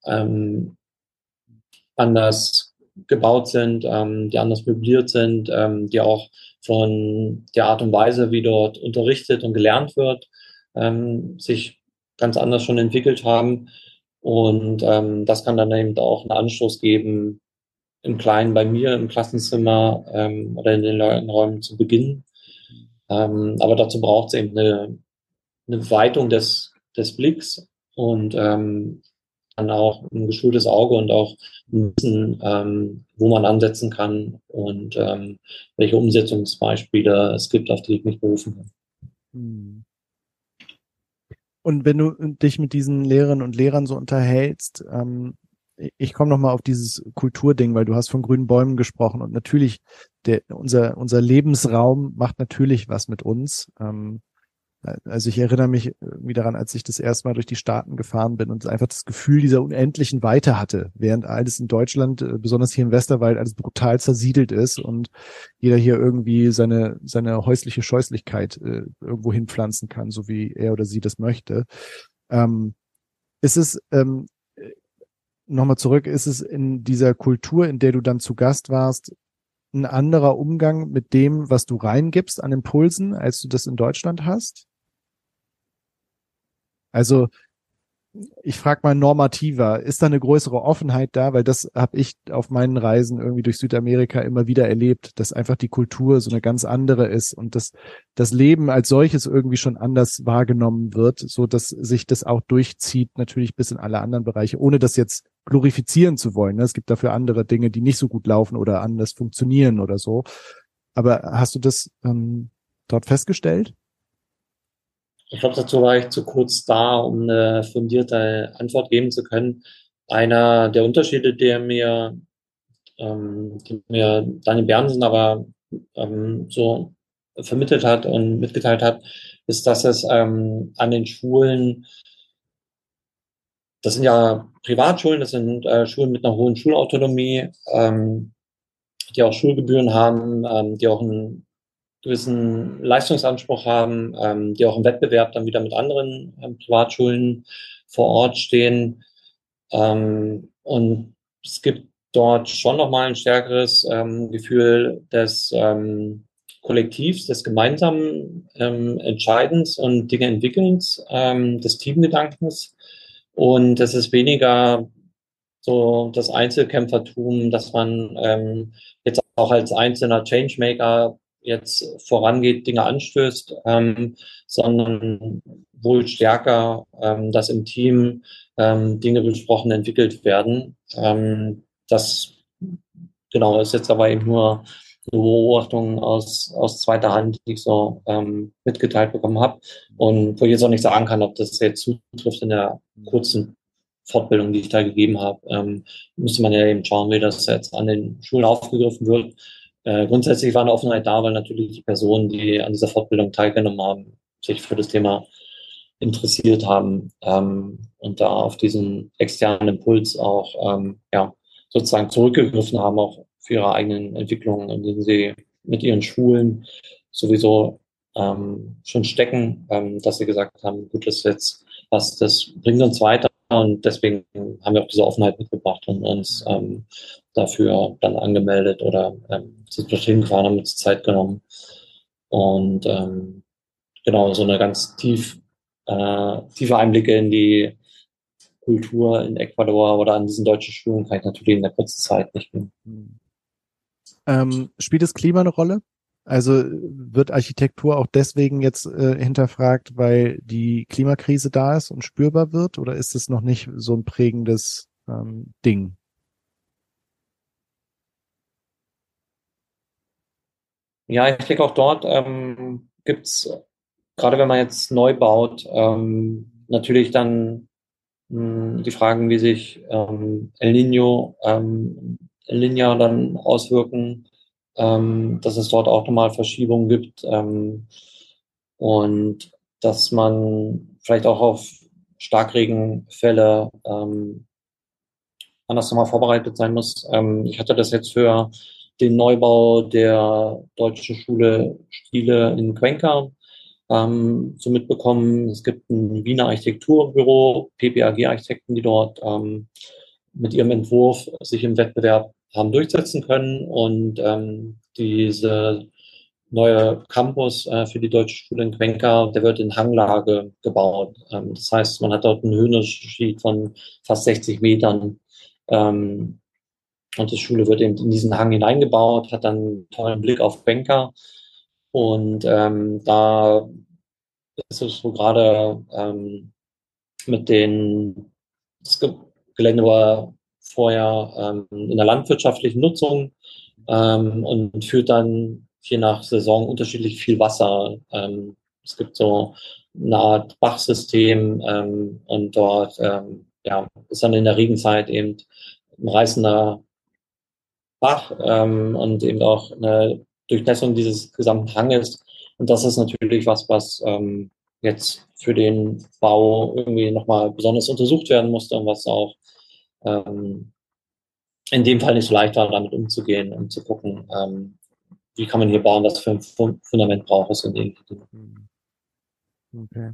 anders gebaut sind, die anders möbliert sind, die auch von der Art und Weise, wie dort unterrichtet und gelernt wird, sich ganz anders schon entwickelt haben. Und das kann dann eben auch einen Anstoß geben, im Kleinen bei mir im Klassenzimmer oder in den Räumen zu beginnen. Aber dazu braucht es eben eine Weitung des Blicks und dann auch ein geschultes Auge und auch ein Wissen, wo man ansetzen kann und welche Umsetzungsbeispiele es gibt, auf die ich mich berufen kann. Und wenn du dich mit diesen Lehrerinnen und Lehrern so unterhältst, ich komme nochmal auf dieses Kulturding, weil du hast von grünen Bäumen gesprochen und natürlich unser Lebensraum macht natürlich was mit uns. Also ich erinnere mich irgendwie daran, als ich das erste Mal durch die Staaten gefahren bin und einfach das Gefühl dieser unendlichen Weite hatte, während alles in Deutschland, besonders hier im Westerwald, alles brutal zersiedelt ist und jeder hier irgendwie seine häusliche Scheußlichkeit irgendwo hinpflanzen kann, so wie er oder sie das möchte. Ist es, nochmal zurück, ist es in dieser Kultur, in der du dann zu Gast warst, ein anderer Umgang mit dem, was du reingibst an Impulsen, als du das in Deutschland hast? Also ich frage mal normativer, ist da eine größere Offenheit da? Weil das habe ich auf meinen Reisen irgendwie durch Südamerika immer wieder erlebt, dass einfach die Kultur so eine ganz andere ist und das Leben als solches irgendwie schon anders wahrgenommen wird, so dass sich das auch durchzieht, natürlich bis in alle anderen Bereiche, ohne das jetzt glorifizieren zu wollen. Es gibt dafür andere Dinge, die nicht so gut laufen oder anders funktionieren oder so. Aber hast du das dort festgestellt? Ich glaube, dazu war ich zu kurz da, um eine fundierte Antwort geben zu können. Einer der Unterschiede, die mir Daniel Bernsen aber so vermittelt hat und mitgeteilt hat, ist, dass es an den Schulen, das sind ja Privatschulen, das sind Schulen mit einer hohen Schulautonomie, die auch Schulgebühren haben, die auch einen gewissen Leistungsanspruch haben, die auch im Wettbewerb dann wieder mit anderen Privatschulen vor Ort stehen. Und es gibt dort schon nochmal ein stärkeres Gefühl des Kollektivs, des gemeinsamen Entscheidens und Dinge Entwickelns, des Teamgedankens. Und es ist weniger so das Einzelkämpfertum, dass man jetzt auch als einzelner Changemaker jetzt vorangeht, Dinge anstößt, sondern wohl stärker, dass im Team Dinge besprochen, entwickelt werden. Das genau ist jetzt aber eben nur eine Beobachtung aus zweiter Hand, die ich so mitgeteilt bekommen habe und wo ich jetzt auch nicht sagen kann, ob das jetzt zutrifft in der kurzen Fortbildung, die ich da gegeben habe. Müsste man ja eben schauen, wie das jetzt an den Schulen aufgegriffen wird. Grundsätzlich war eine Offenheit da, weil natürlich die Personen, die an dieser Fortbildung teilgenommen haben, sich für das Thema interessiert haben und da auf diesen externen Impuls auch sozusagen zurückgegriffen haben, auch für ihre eigenen Entwicklungen, in denen sie mit ihren Schulen sowieso schon stecken, dass sie gesagt haben, gut, das ist jetzt was, das bringt uns weiter und deswegen haben wir auch diese Offenheit mitgebracht und uns dafür dann angemeldet oder sind dorthin gefahren, haben uns Zeit genommen und genau, so eine ganz tiefe Einblicke in die Kultur in Ecuador oder an diesen deutschen Schulen kann ich natürlich in der kurzen Zeit nicht geben. Spielt das Klima eine Rolle? Also wird Architektur auch deswegen jetzt hinterfragt, weil die Klimakrise da ist und spürbar wird? Oder ist es noch nicht so ein prägendes Ding? Ja, ich denke auch dort gibt's, gerade wenn man jetzt neu baut, natürlich dann die Fragen, wie sich El Niño dann auswirken, dass es dort auch nochmal Verschiebungen gibt und dass man vielleicht auch auf Starkregenfälle anders nochmal vorbereitet sein muss. Ich hatte das jetzt für den Neubau der deutschen Schule Stile in Cuenca so mitbekommen. Es gibt ein Wiener Architekturbüro, PPAG-Architekten, die dort mit ihrem Entwurf sich im Wettbewerb haben durchsetzen können und diese neue Campus für die deutsche Schule in Cuenca, der wird in Hanglage gebaut. Das heißt, man hat dort einen Höhenunterschied von fast 60 Metern. Und die Schule wird eben in diesen Hang hineingebaut, hat dann einen tollen Blick auf Cuenca. Und da ist es so gerade mit das Gelände war vorher in der landwirtschaftlichen Nutzung und führt dann je nach Saison unterschiedlich viel Wasser. Es gibt so eine Art Bachsystem und dort ist dann in der Regenzeit eben ein reißender Bach und eben auch eine Durchnässung dieses gesamten Hanges. Und das ist natürlich was jetzt für den Bau irgendwie nochmal besonders untersucht werden musste und was auch in dem Fall nicht so leicht war, damit umzugehen und zu gucken, wie kann man hier bauen, was für ein Fundament braucht es und ähnliche Dinge. Okay.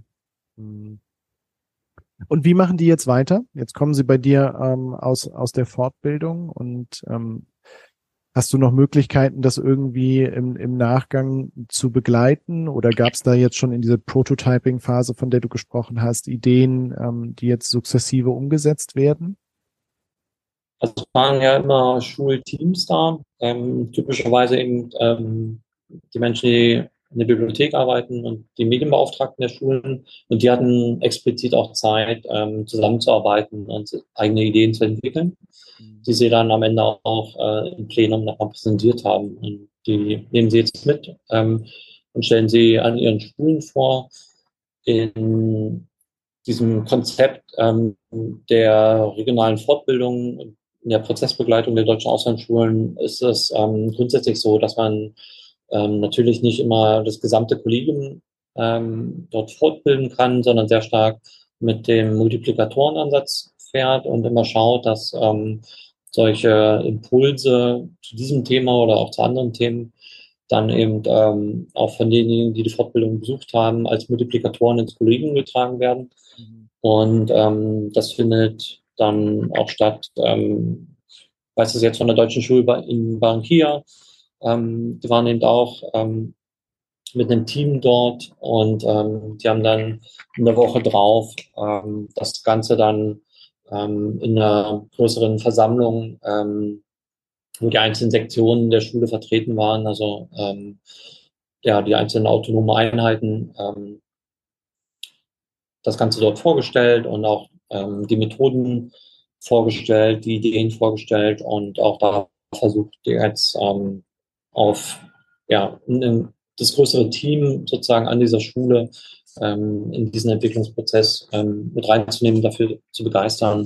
Und wie machen die jetzt weiter? Jetzt kommen sie bei dir aus der Fortbildung und Hast du noch Möglichkeiten, das irgendwie im Nachgang zu begleiten? Oder gab es da jetzt schon in dieser Prototyping-Phase, von der du gesprochen hast, Ideen, die jetzt sukzessive umgesetzt werden? Also es waren ja immer Schulteams da, typischerweise eben die Menschen, die in der Bibliothek arbeiten und die Medienbeauftragten der Schulen. Und die hatten explizit auch Zeit, zusammenzuarbeiten und eigene Ideen zu entwickeln, die sie dann am Ende auch im Plenum nochmal präsentiert haben. Und die nehmen sie jetzt mit und stellen sie an ihren Schulen vor. In diesem Konzept der regionalen Fortbildung, in der Prozessbegleitung der deutschen Auslandsschulen ist es grundsätzlich so, dass man natürlich nicht immer das gesamte Kollegium dort fortbilden kann, sondern sehr stark mit dem Multiplikatorenansatz fährt und immer schaut, dass solche Impulse zu diesem Thema oder auch zu anderen Themen dann eben auch von denjenigen, die die Fortbildung besucht haben, als Multiplikatoren ins Kollegium getragen werden. Und das findet dann auch statt. Ich weiß es jetzt von der Deutschen Schule in Barranquilla. Die waren eben auch mit einem Team dort und die haben dann in der Woche drauf das Ganze dann in einer größeren Versammlung, wo die einzelnen Sektionen der Schule vertreten waren, also ja, die einzelnen autonomen Einheiten, das Ganze dort vorgestellt und auch die Methoden vorgestellt, die Ideen vorgestellt und auch da versucht jetzt auf ja, das größere Team sozusagen an dieser Schule in diesen Entwicklungsprozess mit reinzunehmen, dafür zu begeistern.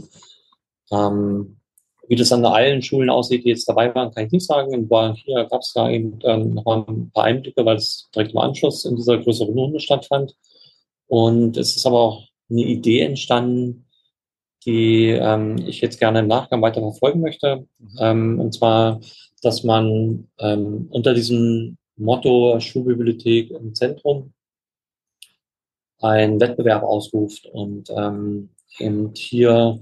Wie das an allen Schulen aussieht, die jetzt dabei waren, kann ich nicht sagen. Hier gab es da eben noch mal ein paar Einblicke, weil es direkt im Anschluss in dieser größeren Runde stattfand. Und es ist aber auch eine Idee entstanden, die ich jetzt gerne im Nachgang weiter verfolgen möchte. Und zwar, dass man unter diesem Motto Schulbibliothek im Zentrum einen Wettbewerb ausruft und eben hier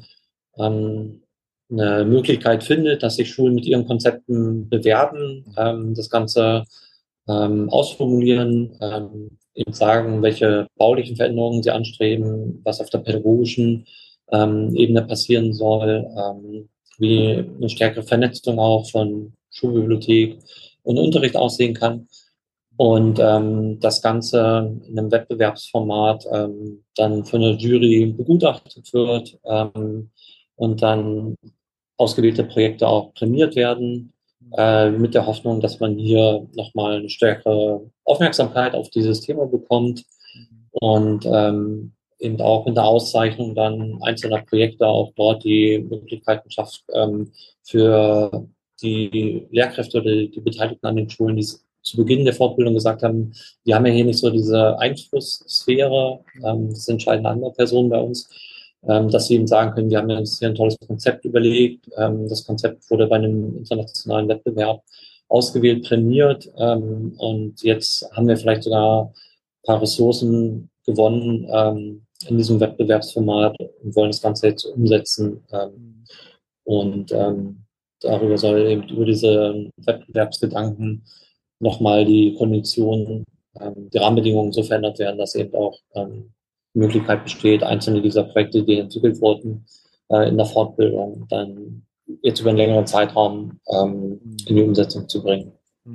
eine Möglichkeit findet, dass sich Schulen mit ihren Konzepten bewerben, das Ganze ausformulieren, eben sagen, welche baulichen Veränderungen sie anstreben, was auf der pädagogischen Ebene passieren soll, wie eine stärkere Vernetzung auch von Schulbibliothek und Unterricht aussehen kann. Und das Ganze in einem Wettbewerbsformat dann von der Jury begutachtet wird und dann ausgewählte Projekte auch prämiert werden, mit der Hoffnung, dass man hier nochmal eine stärkere Aufmerksamkeit auf dieses Thema bekommt und eben auch mit der Auszeichnung dann einzelner Projekte auch dort die Möglichkeiten schafft, für die Lehrkräfte oder die Beteiligten an den Schulen, die zu Beginn der Fortbildung gesagt haben, wir haben ja hier nicht so diese Einflusssphäre, das entscheiden andere Personen bei uns, dass sie eben sagen können, wir haben uns hier ein tolles Konzept überlegt. Das Konzept wurde bei einem internationalen Wettbewerb ausgewählt, prämiert und jetzt haben wir vielleicht sogar ein paar Ressourcen gewonnen in diesem Wettbewerbsformat und wollen das Ganze jetzt umsetzen. Und darüber soll eben über diese Wettbewerbsgedanken nochmal die Konditionen, die Rahmenbedingungen so verändert werden, dass eben auch Möglichkeit besteht, einzelne dieser Projekte, die entwickelt wurden, in der Fortbildung dann jetzt über einen längeren Zeitraum in die Umsetzung zu bringen.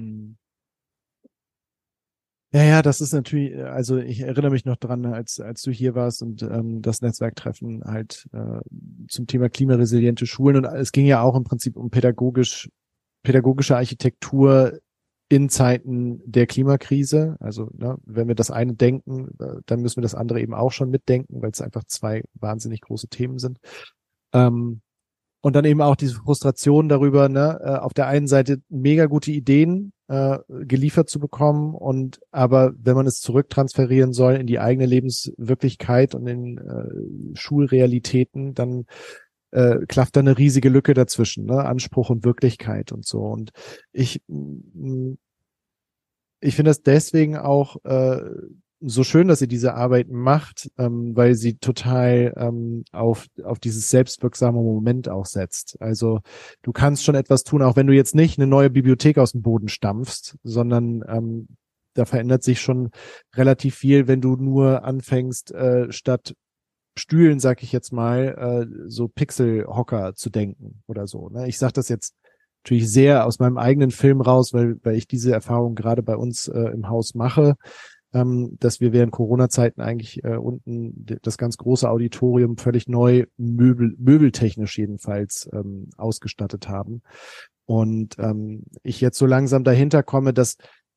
Ja, das ist natürlich, also ich erinnere mich noch dran, als du hier warst und das Netzwerktreffen halt zum Thema klimaresiliente Schulen und es ging ja auch im Prinzip um pädagogische Architektur in Zeiten der Klimakrise. Also ne, wenn wir das eine denken, dann müssen wir das andere eben auch schon mitdenken, weil es einfach zwei wahnsinnig große Themen sind. Und dann eben auch diese Frustration darüber, ne, auf der einen Seite mega gute Ideen geliefert zu bekommen aber wenn man es zurücktransferieren soll in die eigene Lebenswirklichkeit und in Schulrealitäten, dann klafft da eine riesige Lücke dazwischen, ne? Anspruch und Wirklichkeit und so. Und ich finde das deswegen auch so schön, dass ihr diese Arbeit macht, weil sie total auf dieses selbstwirksame Moment auch setzt. Also du kannst schon etwas tun, auch wenn du jetzt nicht eine neue Bibliothek aus dem Boden stampfst, sondern da verändert sich schon relativ viel, wenn du nur anfängst, statt Stühlen, sag ich jetzt mal, so Pixelhocker zu denken oder so. Ne? Ich sage das jetzt natürlich sehr aus meinem eigenen Film raus, weil ich diese Erfahrung gerade bei uns im Haus mache, dass wir während Corona-Zeiten eigentlich unten das ganz große Auditorium völlig neu, möbeltechnisch jedenfalls, ausgestattet haben. Und ich jetzt so langsam dahinter komme, dass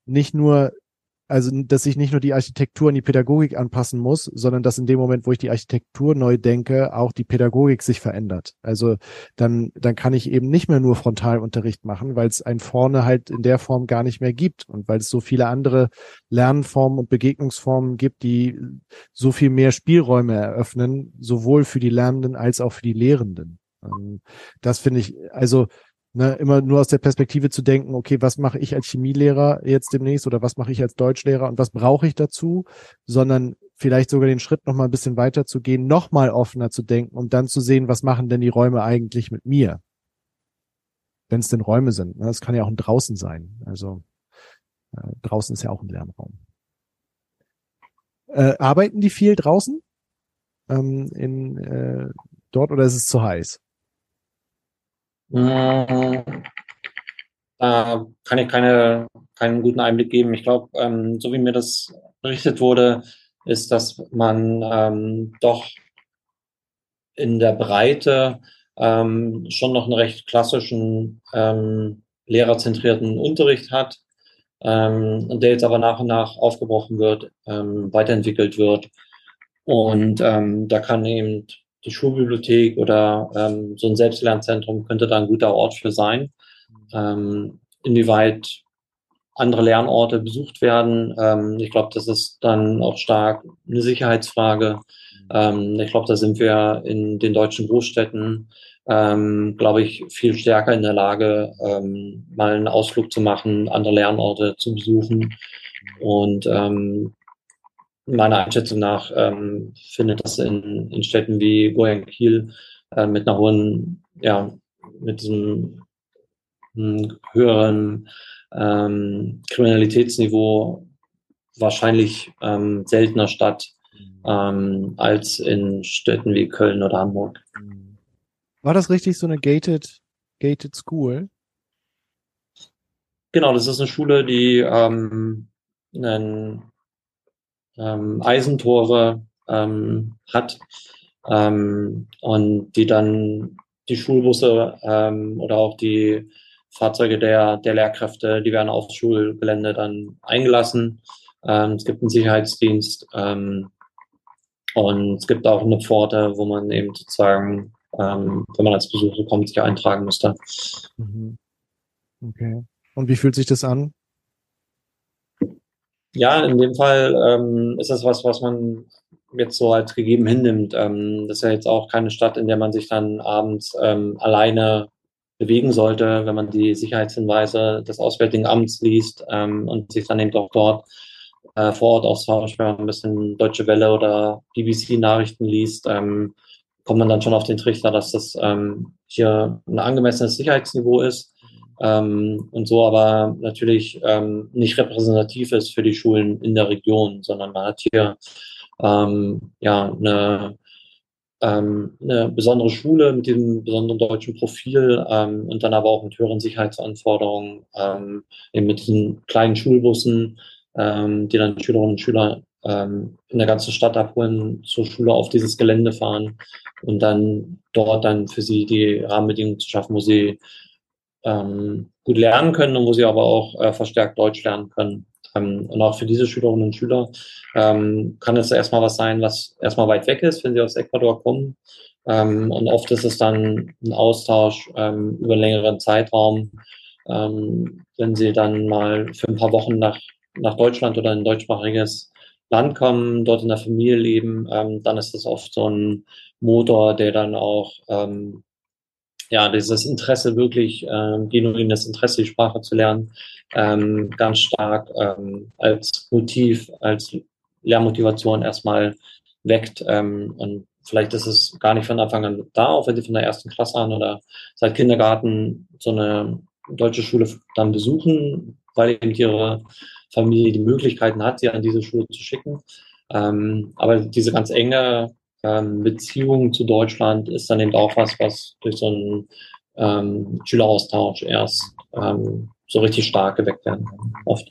ich nicht nur die Architektur und die Pädagogik anpassen muss, sondern dass in dem Moment, wo ich die Architektur neu denke, auch die Pädagogik sich verändert. Also dann kann ich eben nicht mehr nur Frontalunterricht machen, weil es einen vorne halt in der Form gar nicht mehr gibt und weil es so viele andere Lernformen und Begegnungsformen gibt, die so viel mehr Spielräume eröffnen, sowohl für die Lernenden als auch für die Lehrenden. Das finde ich, also immer nur aus der Perspektive zu denken, okay, was mache ich als Chemielehrer jetzt demnächst oder was mache ich als Deutschlehrer und was brauche ich dazu, sondern vielleicht sogar den Schritt noch mal ein bisschen weiter zu gehen, noch mal offener zu denken, um dann zu sehen, was machen denn die Räume eigentlich mit mir, wenn es denn Räume sind. Das kann ja auch ein Draußen sein. Also draußen ist ja auch ein Lernraum. Arbeiten die viel draußen dort oder ist es zu heiß? Da kann ich keinen guten Einblick geben. Ich glaube, so wie mir das berichtet wurde, ist, dass man doch in der Breite schon noch einen recht klassischen lehrerzentrierten Unterricht hat, der jetzt aber nach und nach aufgebrochen wird, weiterentwickelt wird. Und da kann eben die Schulbibliothek oder so ein Selbstlernzentrum könnte da ein guter Ort für sein. Inwieweit andere Lernorte besucht werden, ich glaube, das ist dann auch stark eine Sicherheitsfrage. Ich glaube, da sind wir in den deutschen Großstädten, glaube ich, viel stärker in der Lage, mal einen Ausflug zu machen, andere Lernorte zu besuchen. Und meiner Einschätzung nach findet das in Städten wie Guayaquil mit einer hohen, mit diesem höheren Kriminalitätsniveau wahrscheinlich seltener statt als in Städten wie Köln oder Hamburg. War das richtig, so eine gated School? Genau, das ist eine Schule, die Eisentore hat und die dann die Schulbusse oder auch die Fahrzeuge der Lehrkräfte, die werden aufs Schulgelände dann eingelassen. Es gibt einen Sicherheitsdienst und es gibt auch eine Pforte, wo man eben sozusagen, wenn man als Besucher kommt, sich eintragen müsste. Okay. Und wie fühlt sich das an? Ja, in dem Fall ist das was man jetzt so als gegeben hinnimmt. Das ist ja jetzt auch keine Stadt, in der man sich dann abends alleine bewegen sollte, wenn man die Sicherheitshinweise des Auswärtigen Amts liest und sich dann eben auch dort vor Ort austauscht, wenn man ein bisschen Deutsche Welle oder BBC-Nachrichten liest, kommt man dann schon auf den Trichter, dass das hier ein angemessenes Sicherheitsniveau ist. Und so aber natürlich nicht repräsentativ ist für die Schulen in der Region, sondern man hat hier eine besondere Schule mit diesem besonderen deutschen Profil und dann aber auch mit höheren Sicherheitsanforderungen, eben mit diesen kleinen Schulbussen, die dann Schülerinnen und Schüler in der ganzen Stadt abholen, zur Schule auf dieses Gelände fahren und dann dort dann für sie die Rahmenbedingungen zu schaffen, wo sie gut lernen können und wo sie aber auch verstärkt Deutsch lernen können. Und auch für diese Schülerinnen und Schüler kann es erstmal was sein, was erstmal weit weg ist, wenn sie aus Ecuador kommen. Und oft ist es dann ein Austausch über einen längeren Zeitraum. Wenn sie dann mal für ein paar Wochen nach Deutschland oder in ein deutschsprachiges Land kommen, dort in der Familie leben, dann ist das oft so ein Motor, der dann auch dieses Interesse wirklich, genuines Interesse, die Sprache zu lernen, ganz stark als Motiv, als Lernmotivation erstmal weckt. Und vielleicht ist es gar nicht von Anfang an da, auch wenn sie von der ersten Klasse an oder seit Kindergarten so eine deutsche Schule dann besuchen, weil eben ihre Familie die Möglichkeiten hat, sie an diese Schule zu schicken. Aber diese ganz enge Beziehung zu Deutschland ist dann eben auch was durch so einen Schüleraustausch erst so richtig stark geweckt werden kann, oft.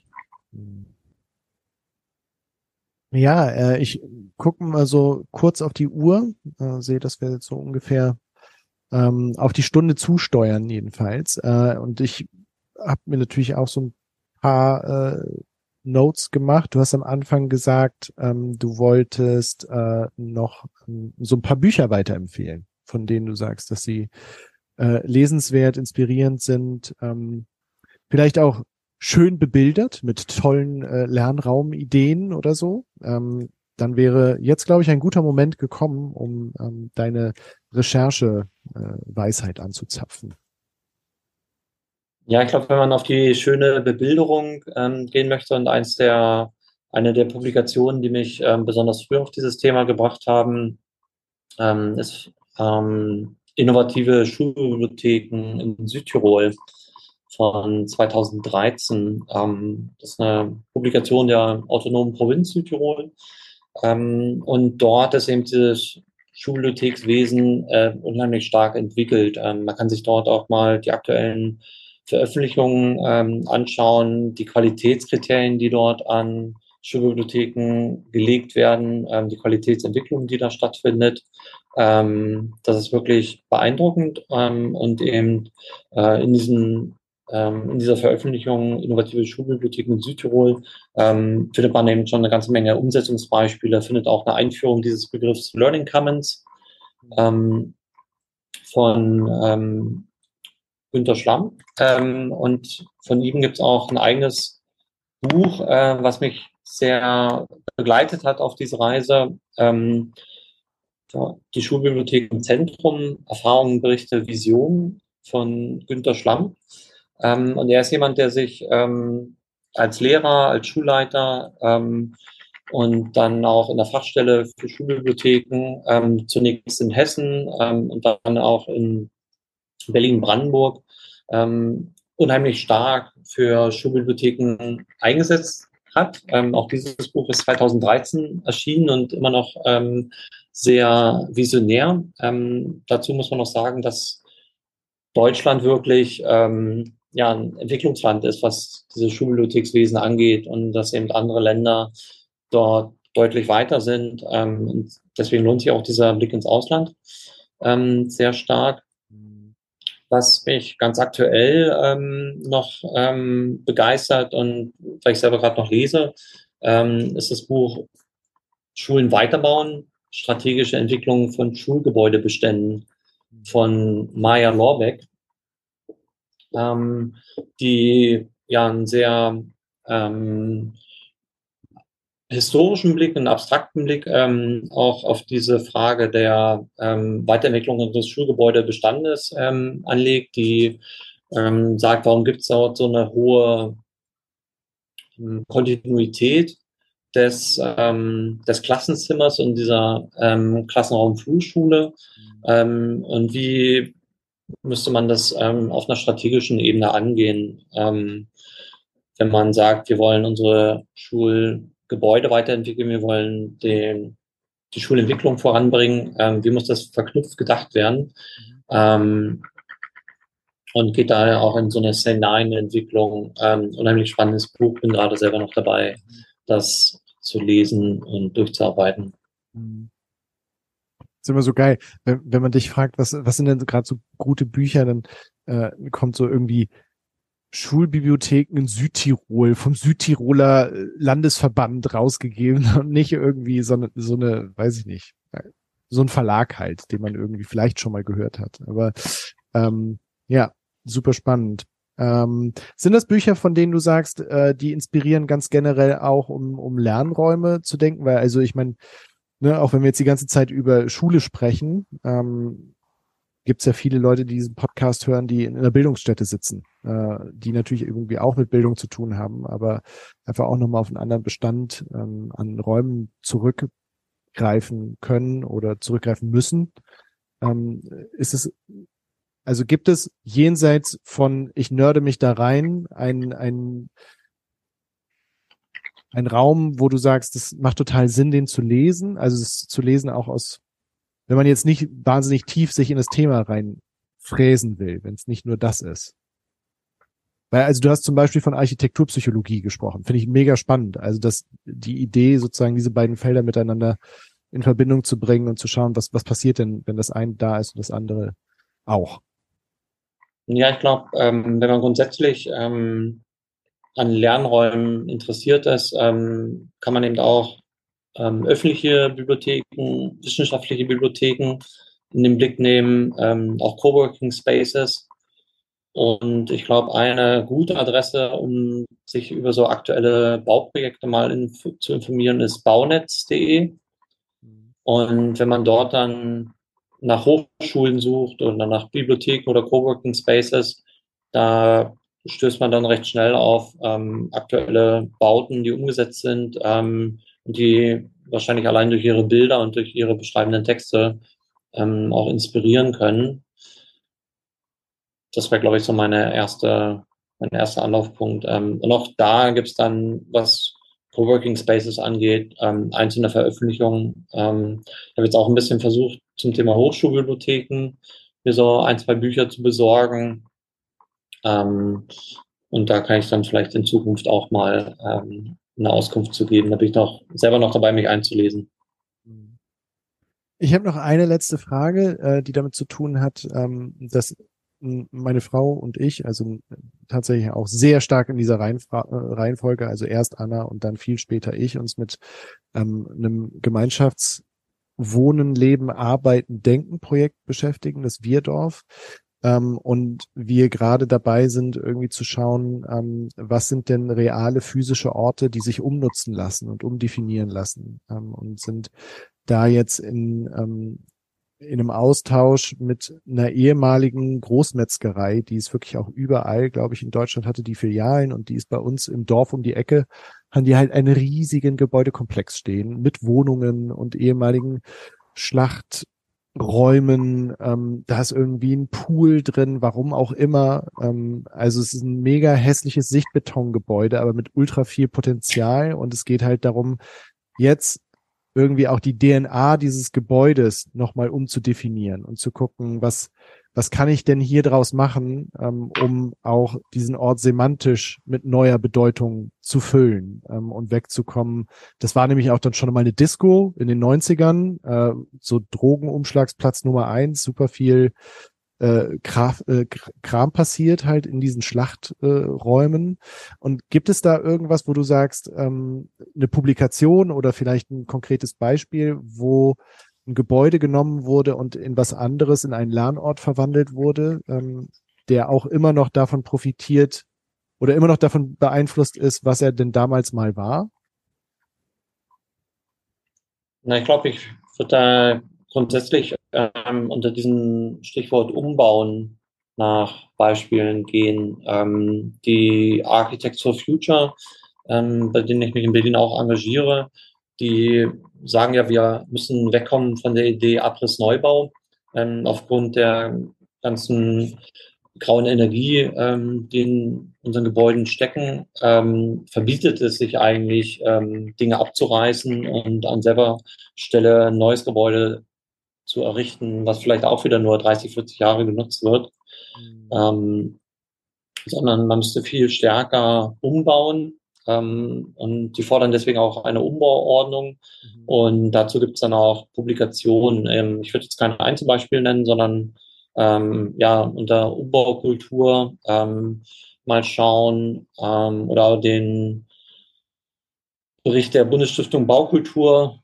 Ja, ich gucke mal so kurz auf die Uhr, sehe, dass wir jetzt so ungefähr auf die Stunde zusteuern jedenfalls. Und ich habe mir natürlich auch so ein paar Notes gemacht. Du hast am Anfang gesagt, du wolltest noch so ein paar Bücher weiterempfehlen, von denen du sagst, dass sie lesenswert, inspirierend sind, vielleicht auch schön bebildert mit tollen Lernraumideen oder so. Dann wäre jetzt, glaube ich, ein guter Moment gekommen, um deine Recherche-Weisheit anzuzapfen. Ja, ich glaube, wenn man auf die schöne Bebilderung gehen möchte und eine der Publikationen, die mich besonders früh auf dieses Thema gebracht haben, ist Innovative Schulbibliotheken in Südtirol von 2013. Das ist eine Publikation der autonomen Provinz Südtirol. Und dort ist eben dieses Schulbibliothekswesen unheimlich stark entwickelt. Man kann sich dort auch mal die aktuellen Veröffentlichungen anschauen, die Qualitätskriterien, die dort an Schulbibliotheken gelegt werden, die Qualitätsentwicklung, die da stattfindet. Das ist wirklich beeindruckend und eben in dieser Veröffentlichung Innovative Schulbibliotheken in Südtirol findet man eben schon eine ganze Menge Umsetzungsbeispiele, findet auch eine Einführung dieses Begriffs Learning Commons von Günter Schlamm. Und von ihm gibt es auch ein eigenes Buch, was mich sehr begleitet hat auf diese Reise. Die Schulbibliothek im Zentrum, Erfahrungen, Berichte, Visionen von Günter Schlamm. Und er ist jemand, der sich als Lehrer, als Schulleiter und dann auch in der Fachstelle für Schulbibliotheken, zunächst in Hessen und dann auch in Berlin-Brandenburg, unheimlich stark für Schulbibliotheken eingesetzt hat. Auch dieses Buch ist 2013 erschienen und immer noch sehr visionär. Dazu muss man noch sagen, dass Deutschland wirklich ein Entwicklungsland ist, was dieses Schulbibliothekswesen angeht und dass eben andere Länder dort deutlich weiter sind. Und deswegen lohnt sich auch dieser Blick ins Ausland sehr stark. Was mich ganz aktuell noch begeistert und weil ich selber gerade noch lese, ist das Buch Schulen weiterbauen, strategische Entwicklung von Schulgebäudebeständen von Maja Lorbeck, die ja einen sehr historischen Blick, einen abstrakten Blick auch auf diese Frage der Weiterentwicklung des Schulgebäudebestandes anlegt, die sagt, warum gibt es dort so eine hohe Kontinuität des Klassenzimmers und dieser Klassenraum-Flurschule und wie müsste man das auf einer strategischen Ebene angehen, wenn man sagt, wir wollen unsere Schulgebäude weiterentwickeln, wir wollen die Schulentwicklung voranbringen, wie muss das verknüpft gedacht werden und geht daher auch in so eine Szenarienentwicklung. Unheimlich spannendes Buch, bin gerade selber noch dabei, das zu lesen und durchzuarbeiten. Ist immer so geil, wenn man dich fragt, was sind denn gerade so gute Bücher, dann kommt so irgendwie Schulbibliotheken in Südtirol vom Südtiroler Landesverband rausgegeben und nicht irgendwie so eine, weiß ich nicht, so ein Verlag halt, den man irgendwie vielleicht schon mal gehört hat. Aber ja, super spannend. Sind das Bücher, von denen du sagst, die inspirieren ganz generell auch, um Lernräume zu denken? Weil, also ich meine, ne, auch wenn wir jetzt die ganze Zeit über Schule sprechen, gibt es ja viele Leute, die diesen Podcast hören, die in einer Bildungsstätte sitzen, die natürlich irgendwie auch mit Bildung zu tun haben, aber einfach auch nochmal auf einen anderen Bestand an Räumen zurückgreifen können oder zurückgreifen müssen. Gibt es jenseits von ich nörde mich da rein ein Raum, wo du sagst, das macht total Sinn, den zu lesen, also es zu lesen auch aus, wenn man jetzt nicht wahnsinnig tief sich in das Thema reinfräsen will, wenn es nicht nur das ist. Weil, also du hast zum Beispiel von Architekturpsychologie gesprochen, finde ich mega spannend. Also die Idee, sozusagen diese beiden Felder miteinander in Verbindung zu bringen und zu schauen, was passiert denn, wenn das eine da ist und das andere auch. Ja, ich glaube, wenn man grundsätzlich an Lernräumen interessiert ist, kann man eben auch öffentliche Bibliotheken, wissenschaftliche Bibliotheken in den Blick nehmen, auch Coworking Spaces. Und ich glaube, eine gute Adresse, um sich über so aktuelle Bauprojekte mal zu informieren, ist baunetz.de. Und wenn man dort dann nach Hochschulen sucht oder nach Bibliotheken oder Coworking Spaces, da stößt man dann recht schnell auf aktuelle Bauten, die umgesetzt sind, die wahrscheinlich allein durch ihre Bilder und durch ihre beschreibenden Texte auch inspirieren können. Das wäre, glaube ich, so mein erster Anlaufpunkt. Und auch da gibt es dann, was Coworking Spaces angeht, einzelne Veröffentlichungen. Ich habe jetzt auch ein bisschen versucht, zum Thema Hochschulbibliotheken mir so 1, 2 Bücher zu besorgen. Und da kann ich dann vielleicht in Zukunft auch mal eine Auskunft zu geben. Da bin ich selber noch dabei, mich einzulesen. Ich habe noch eine letzte Frage, die damit zu tun hat, dass meine Frau und ich, also tatsächlich auch sehr stark in dieser Reihenfolge, also erst Anna und dann viel später ich, uns mit einem Gemeinschaftswohnen, Leben, Arbeiten, Denken Projekt beschäftigen, das Wirdorf. Und wir gerade dabei sind, irgendwie zu schauen, was sind denn reale physische Orte, die sich umnutzen lassen und umdefinieren lassen, und sind da jetzt in einem Austausch mit einer ehemaligen Großmetzgerei, die ist wirklich auch überall, glaube ich, in Deutschland hatte die Filialen und die ist bei uns im Dorf um die Ecke, haben die halt einen riesigen Gebäudekomplex stehen mit Wohnungen und ehemaligen Schlachträumen. Da ist irgendwie ein Pool drin, warum auch immer. Also es ist ein mega hässliches Sichtbetongebäude, aber mit ultra viel Potenzial und es geht halt darum, jetzt irgendwie auch die DNA dieses Gebäudes nochmal umzudefinieren und zu gucken, was kann ich denn hier draus machen, um auch diesen Ort semantisch mit neuer Bedeutung zu füllen, und wegzukommen. Das war nämlich auch dann schon mal eine Disco in den 90ern, so Drogenumschlagsplatz Nummer 1, super viel Kram passiert halt in diesen Schlachträumen. Und gibt es da irgendwas, wo du sagst, eine Publikation oder vielleicht ein konkretes Beispiel, wo ein Gebäude genommen wurde und in was anderes, in einen Lernort verwandelt wurde, der auch immer noch davon profitiert oder immer noch davon beeinflusst ist, was er denn damals mal war? Na, ich glaube, ich würde da grundsätzlich unter diesem Stichwort Umbauen nach Beispielen gehen. Die Architects for Future, bei denen ich mich in Berlin auch engagiere, die sagen ja, wir müssen wegkommen von der Idee Abriss-Neubau, aufgrund der ganzen grauen Energie, die in unseren Gebäuden stecken, verbietet es sich eigentlich, Dinge abzureißen und an selber Stelle ein neues Gebäude zu errichten, was vielleicht auch wieder nur 30, 40 Jahre genutzt wird. Sondern man müsste viel stärker umbauen. Und die fordern deswegen auch eine Umbauordnung. Und dazu gibt es dann auch Publikationen. Ich würde jetzt keine Einzelbeispiele nennen, sondern unter Umbaukultur mal schauen oder den Bericht der Bundesstiftung Baukultur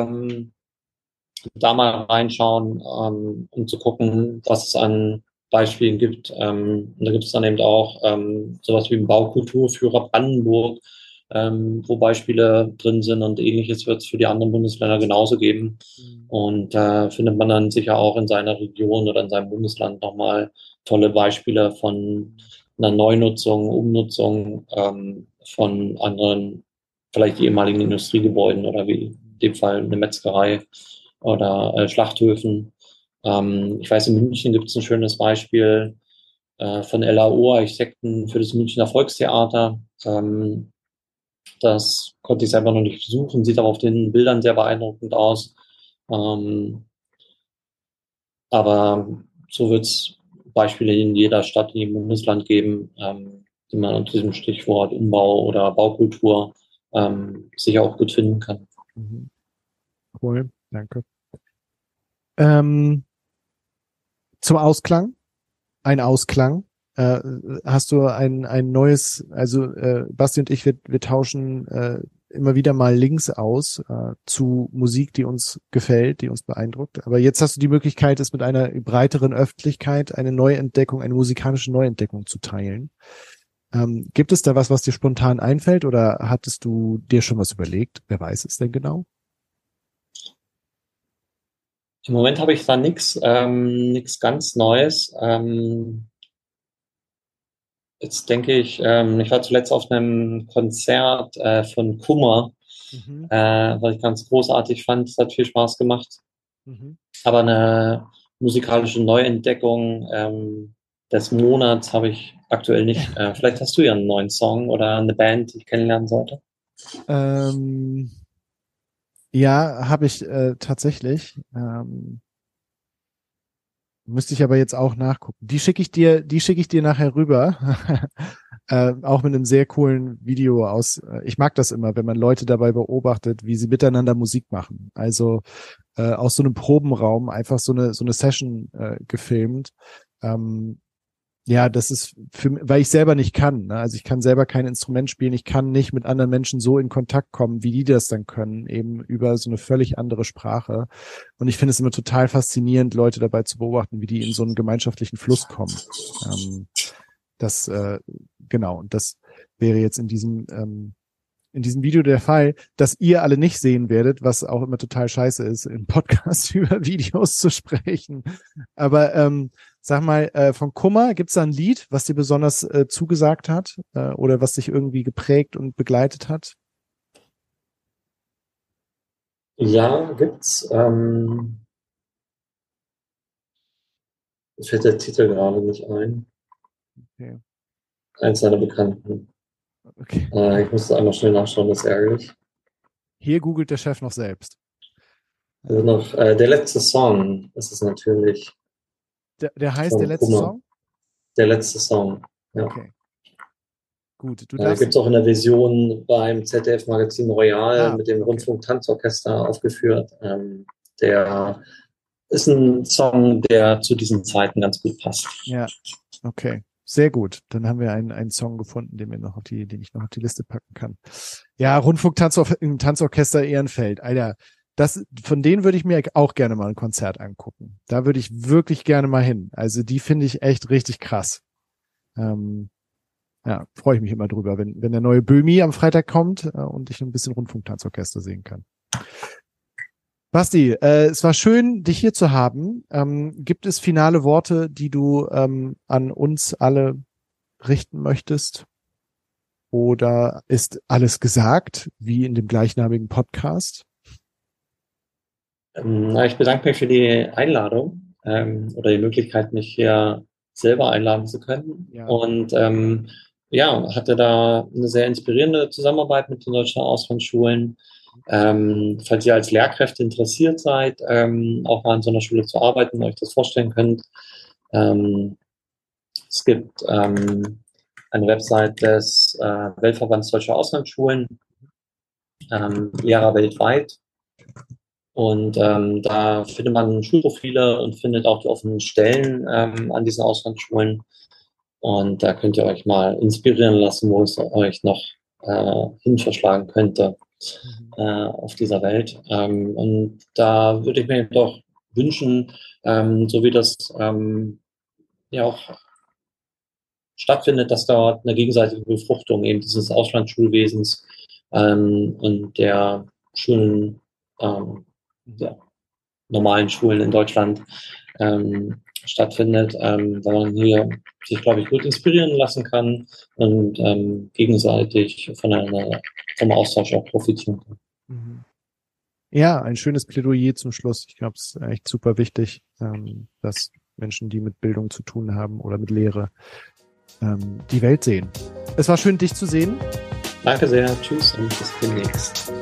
da mal reinschauen, um zu gucken, was es an Beispielen gibt. Und da gibt es dann eben auch sowas wie einen Baukulturführer Brandenburg, wo Beispiele drin sind, und Ähnliches wird es für die anderen Bundesländer genauso geben. Und da findet man dann sicher auch in seiner Region oder in seinem Bundesland nochmal tolle Beispiele von einer Neunutzung, Umnutzung von anderen, vielleicht ehemaligen Industriegebäuden oder wie in dem Fall eine Metzgerei oder Schlachthöfen. Ich weiß, in München gibt es ein schönes Beispiel von LAO, Architekten für das Münchner Volkstheater. Das konnte ich selber noch nicht besuchen, sieht aber auf den Bildern sehr beeindruckend aus. Aber so wird es Beispiele in jeder Stadt, in jedem Bundesland geben, die man unter diesem Stichwort Umbau oder Baukultur sicher auch gut finden kann. Cool, danke. Zum Ausklang, ein Ausklang. Hast du ein neues, also Basti und ich, wir tauschen immer wieder mal Links aus zu Musik, die uns gefällt, die uns beeindruckt. Aber jetzt hast du die Möglichkeit, es mit einer breiteren Öffentlichkeit, eine Neuentdeckung, eine musikalische Neuentdeckung zu teilen. Gibt es da was dir spontan einfällt, oder hattest du dir schon was überlegt? Wer weiß es denn genau? Im Moment habe ich da nichts ganz Neues. Jetzt denke ich, ich war zuletzt auf einem Konzert von Kummer, was ich ganz großartig fand. Es hat viel Spaß gemacht. Aber eine musikalische Neuentdeckung des Monats habe ich aktuell nicht. Vielleicht hast du ja einen neuen Song oder eine Band, die ich kennenlernen sollte. Ja, habe ich tatsächlich. Müsste ich aber jetzt auch nachgucken. Die schicke ich dir nachher rüber. Auch mit einem sehr coolen Video aus. Ich mag das immer, wenn man Leute dabei beobachtet, wie sie miteinander Musik machen. Also aus so einem Probenraum einfach so eine Session gefilmt. Ja, das ist weil ich selber nicht kann. Ne? Also ich kann selber kein Instrument spielen. Ich kann nicht mit anderen Menschen so in Kontakt kommen, wie die das dann können, eben über so eine völlig andere Sprache. Und ich finde es immer total faszinierend, Leute dabei zu beobachten, wie die in so einen gemeinschaftlichen Fluss kommen. Genau. Und das wäre jetzt in diesem Video der Fall, dass ihr alle nicht sehen werdet, was auch immer total scheiße ist, im Podcast über Videos zu sprechen. Aber sag mal, von Kummer, gibt's da ein Lied, was dir besonders zugesagt hat oder was dich irgendwie geprägt und begleitet hat? Ja, gibt's. Mir fällt der Titel gerade nicht ein. Okay. Eins seiner Bekannten. Okay. Ich musste einmal schnell nachschauen, das ist ärgerlich. Hier googelt der Chef noch selbst. Also noch der letzte Song, das ist natürlich. Der heißt der letzte Song? Der letzte Song, ja. Okay. Gut, du darfst. Gibt es auch in der Version beim ZDF-Magazin Royal mit dem Rundfunk-Tanzorchester aufgeführt. Der ist ein Song, der zu diesen Zeiten ganz gut passt. Ja, okay. Sehr gut. Dann haben wir einen Song gefunden, den ich noch auf die Liste packen kann. Ja, Rundfunk-Tanzorchester Ehrenfeld. Alter, von denen würde ich mir auch gerne mal ein Konzert angucken. Da würde ich wirklich gerne mal hin. Also die finde ich echt richtig krass. Ja, freue ich mich immer drüber, wenn der neue Böhmi am Freitag kommt und ich ein bisschen Rundfunk-Tanzorchester sehen kann. Basti, es war schön, dich hier zu haben. Gibt es finale Worte, die du an uns alle richten möchtest? Oder ist alles gesagt, wie in dem gleichnamigen Podcast? Ich bedanke mich für die Einladung oder die Möglichkeit, mich hier selber einladen zu können. Ja. Und hatte da eine sehr inspirierende Zusammenarbeit mit den deutschen Auslandsschulen. Falls ihr als Lehrkräfte interessiert seid, auch mal an so einer Schule zu arbeiten, euch das vorstellen könnt. Es gibt eine Website des Weltverbands Deutscher Auslandsschulen, Lehrer weltweit. Und da findet man Schulprofile und findet auch die offenen Stellen an diesen Auslandsschulen. Und da könnt ihr euch mal inspirieren lassen, wo es euch noch hin verschlagen könnte auf dieser Welt. Und da würde ich mir doch wünschen, so wie das ja auch stattfindet, dass dort eine gegenseitige Befruchtung eben dieses Auslandsschulwesens und der Schulen, der normalen Schulen in Deutschland stattfindet, weil man hier sich, glaube ich, gut inspirieren lassen kann und gegenseitig vom Austausch auch profitieren kann. Mhm. Ja, ein schönes Plädoyer zum Schluss. Ich glaube, es ist echt super wichtig, dass Menschen, die mit Bildung zu tun haben oder mit Lehre, die Welt sehen. Es war schön, dich zu sehen. Danke sehr. Tschüss und bis demnächst.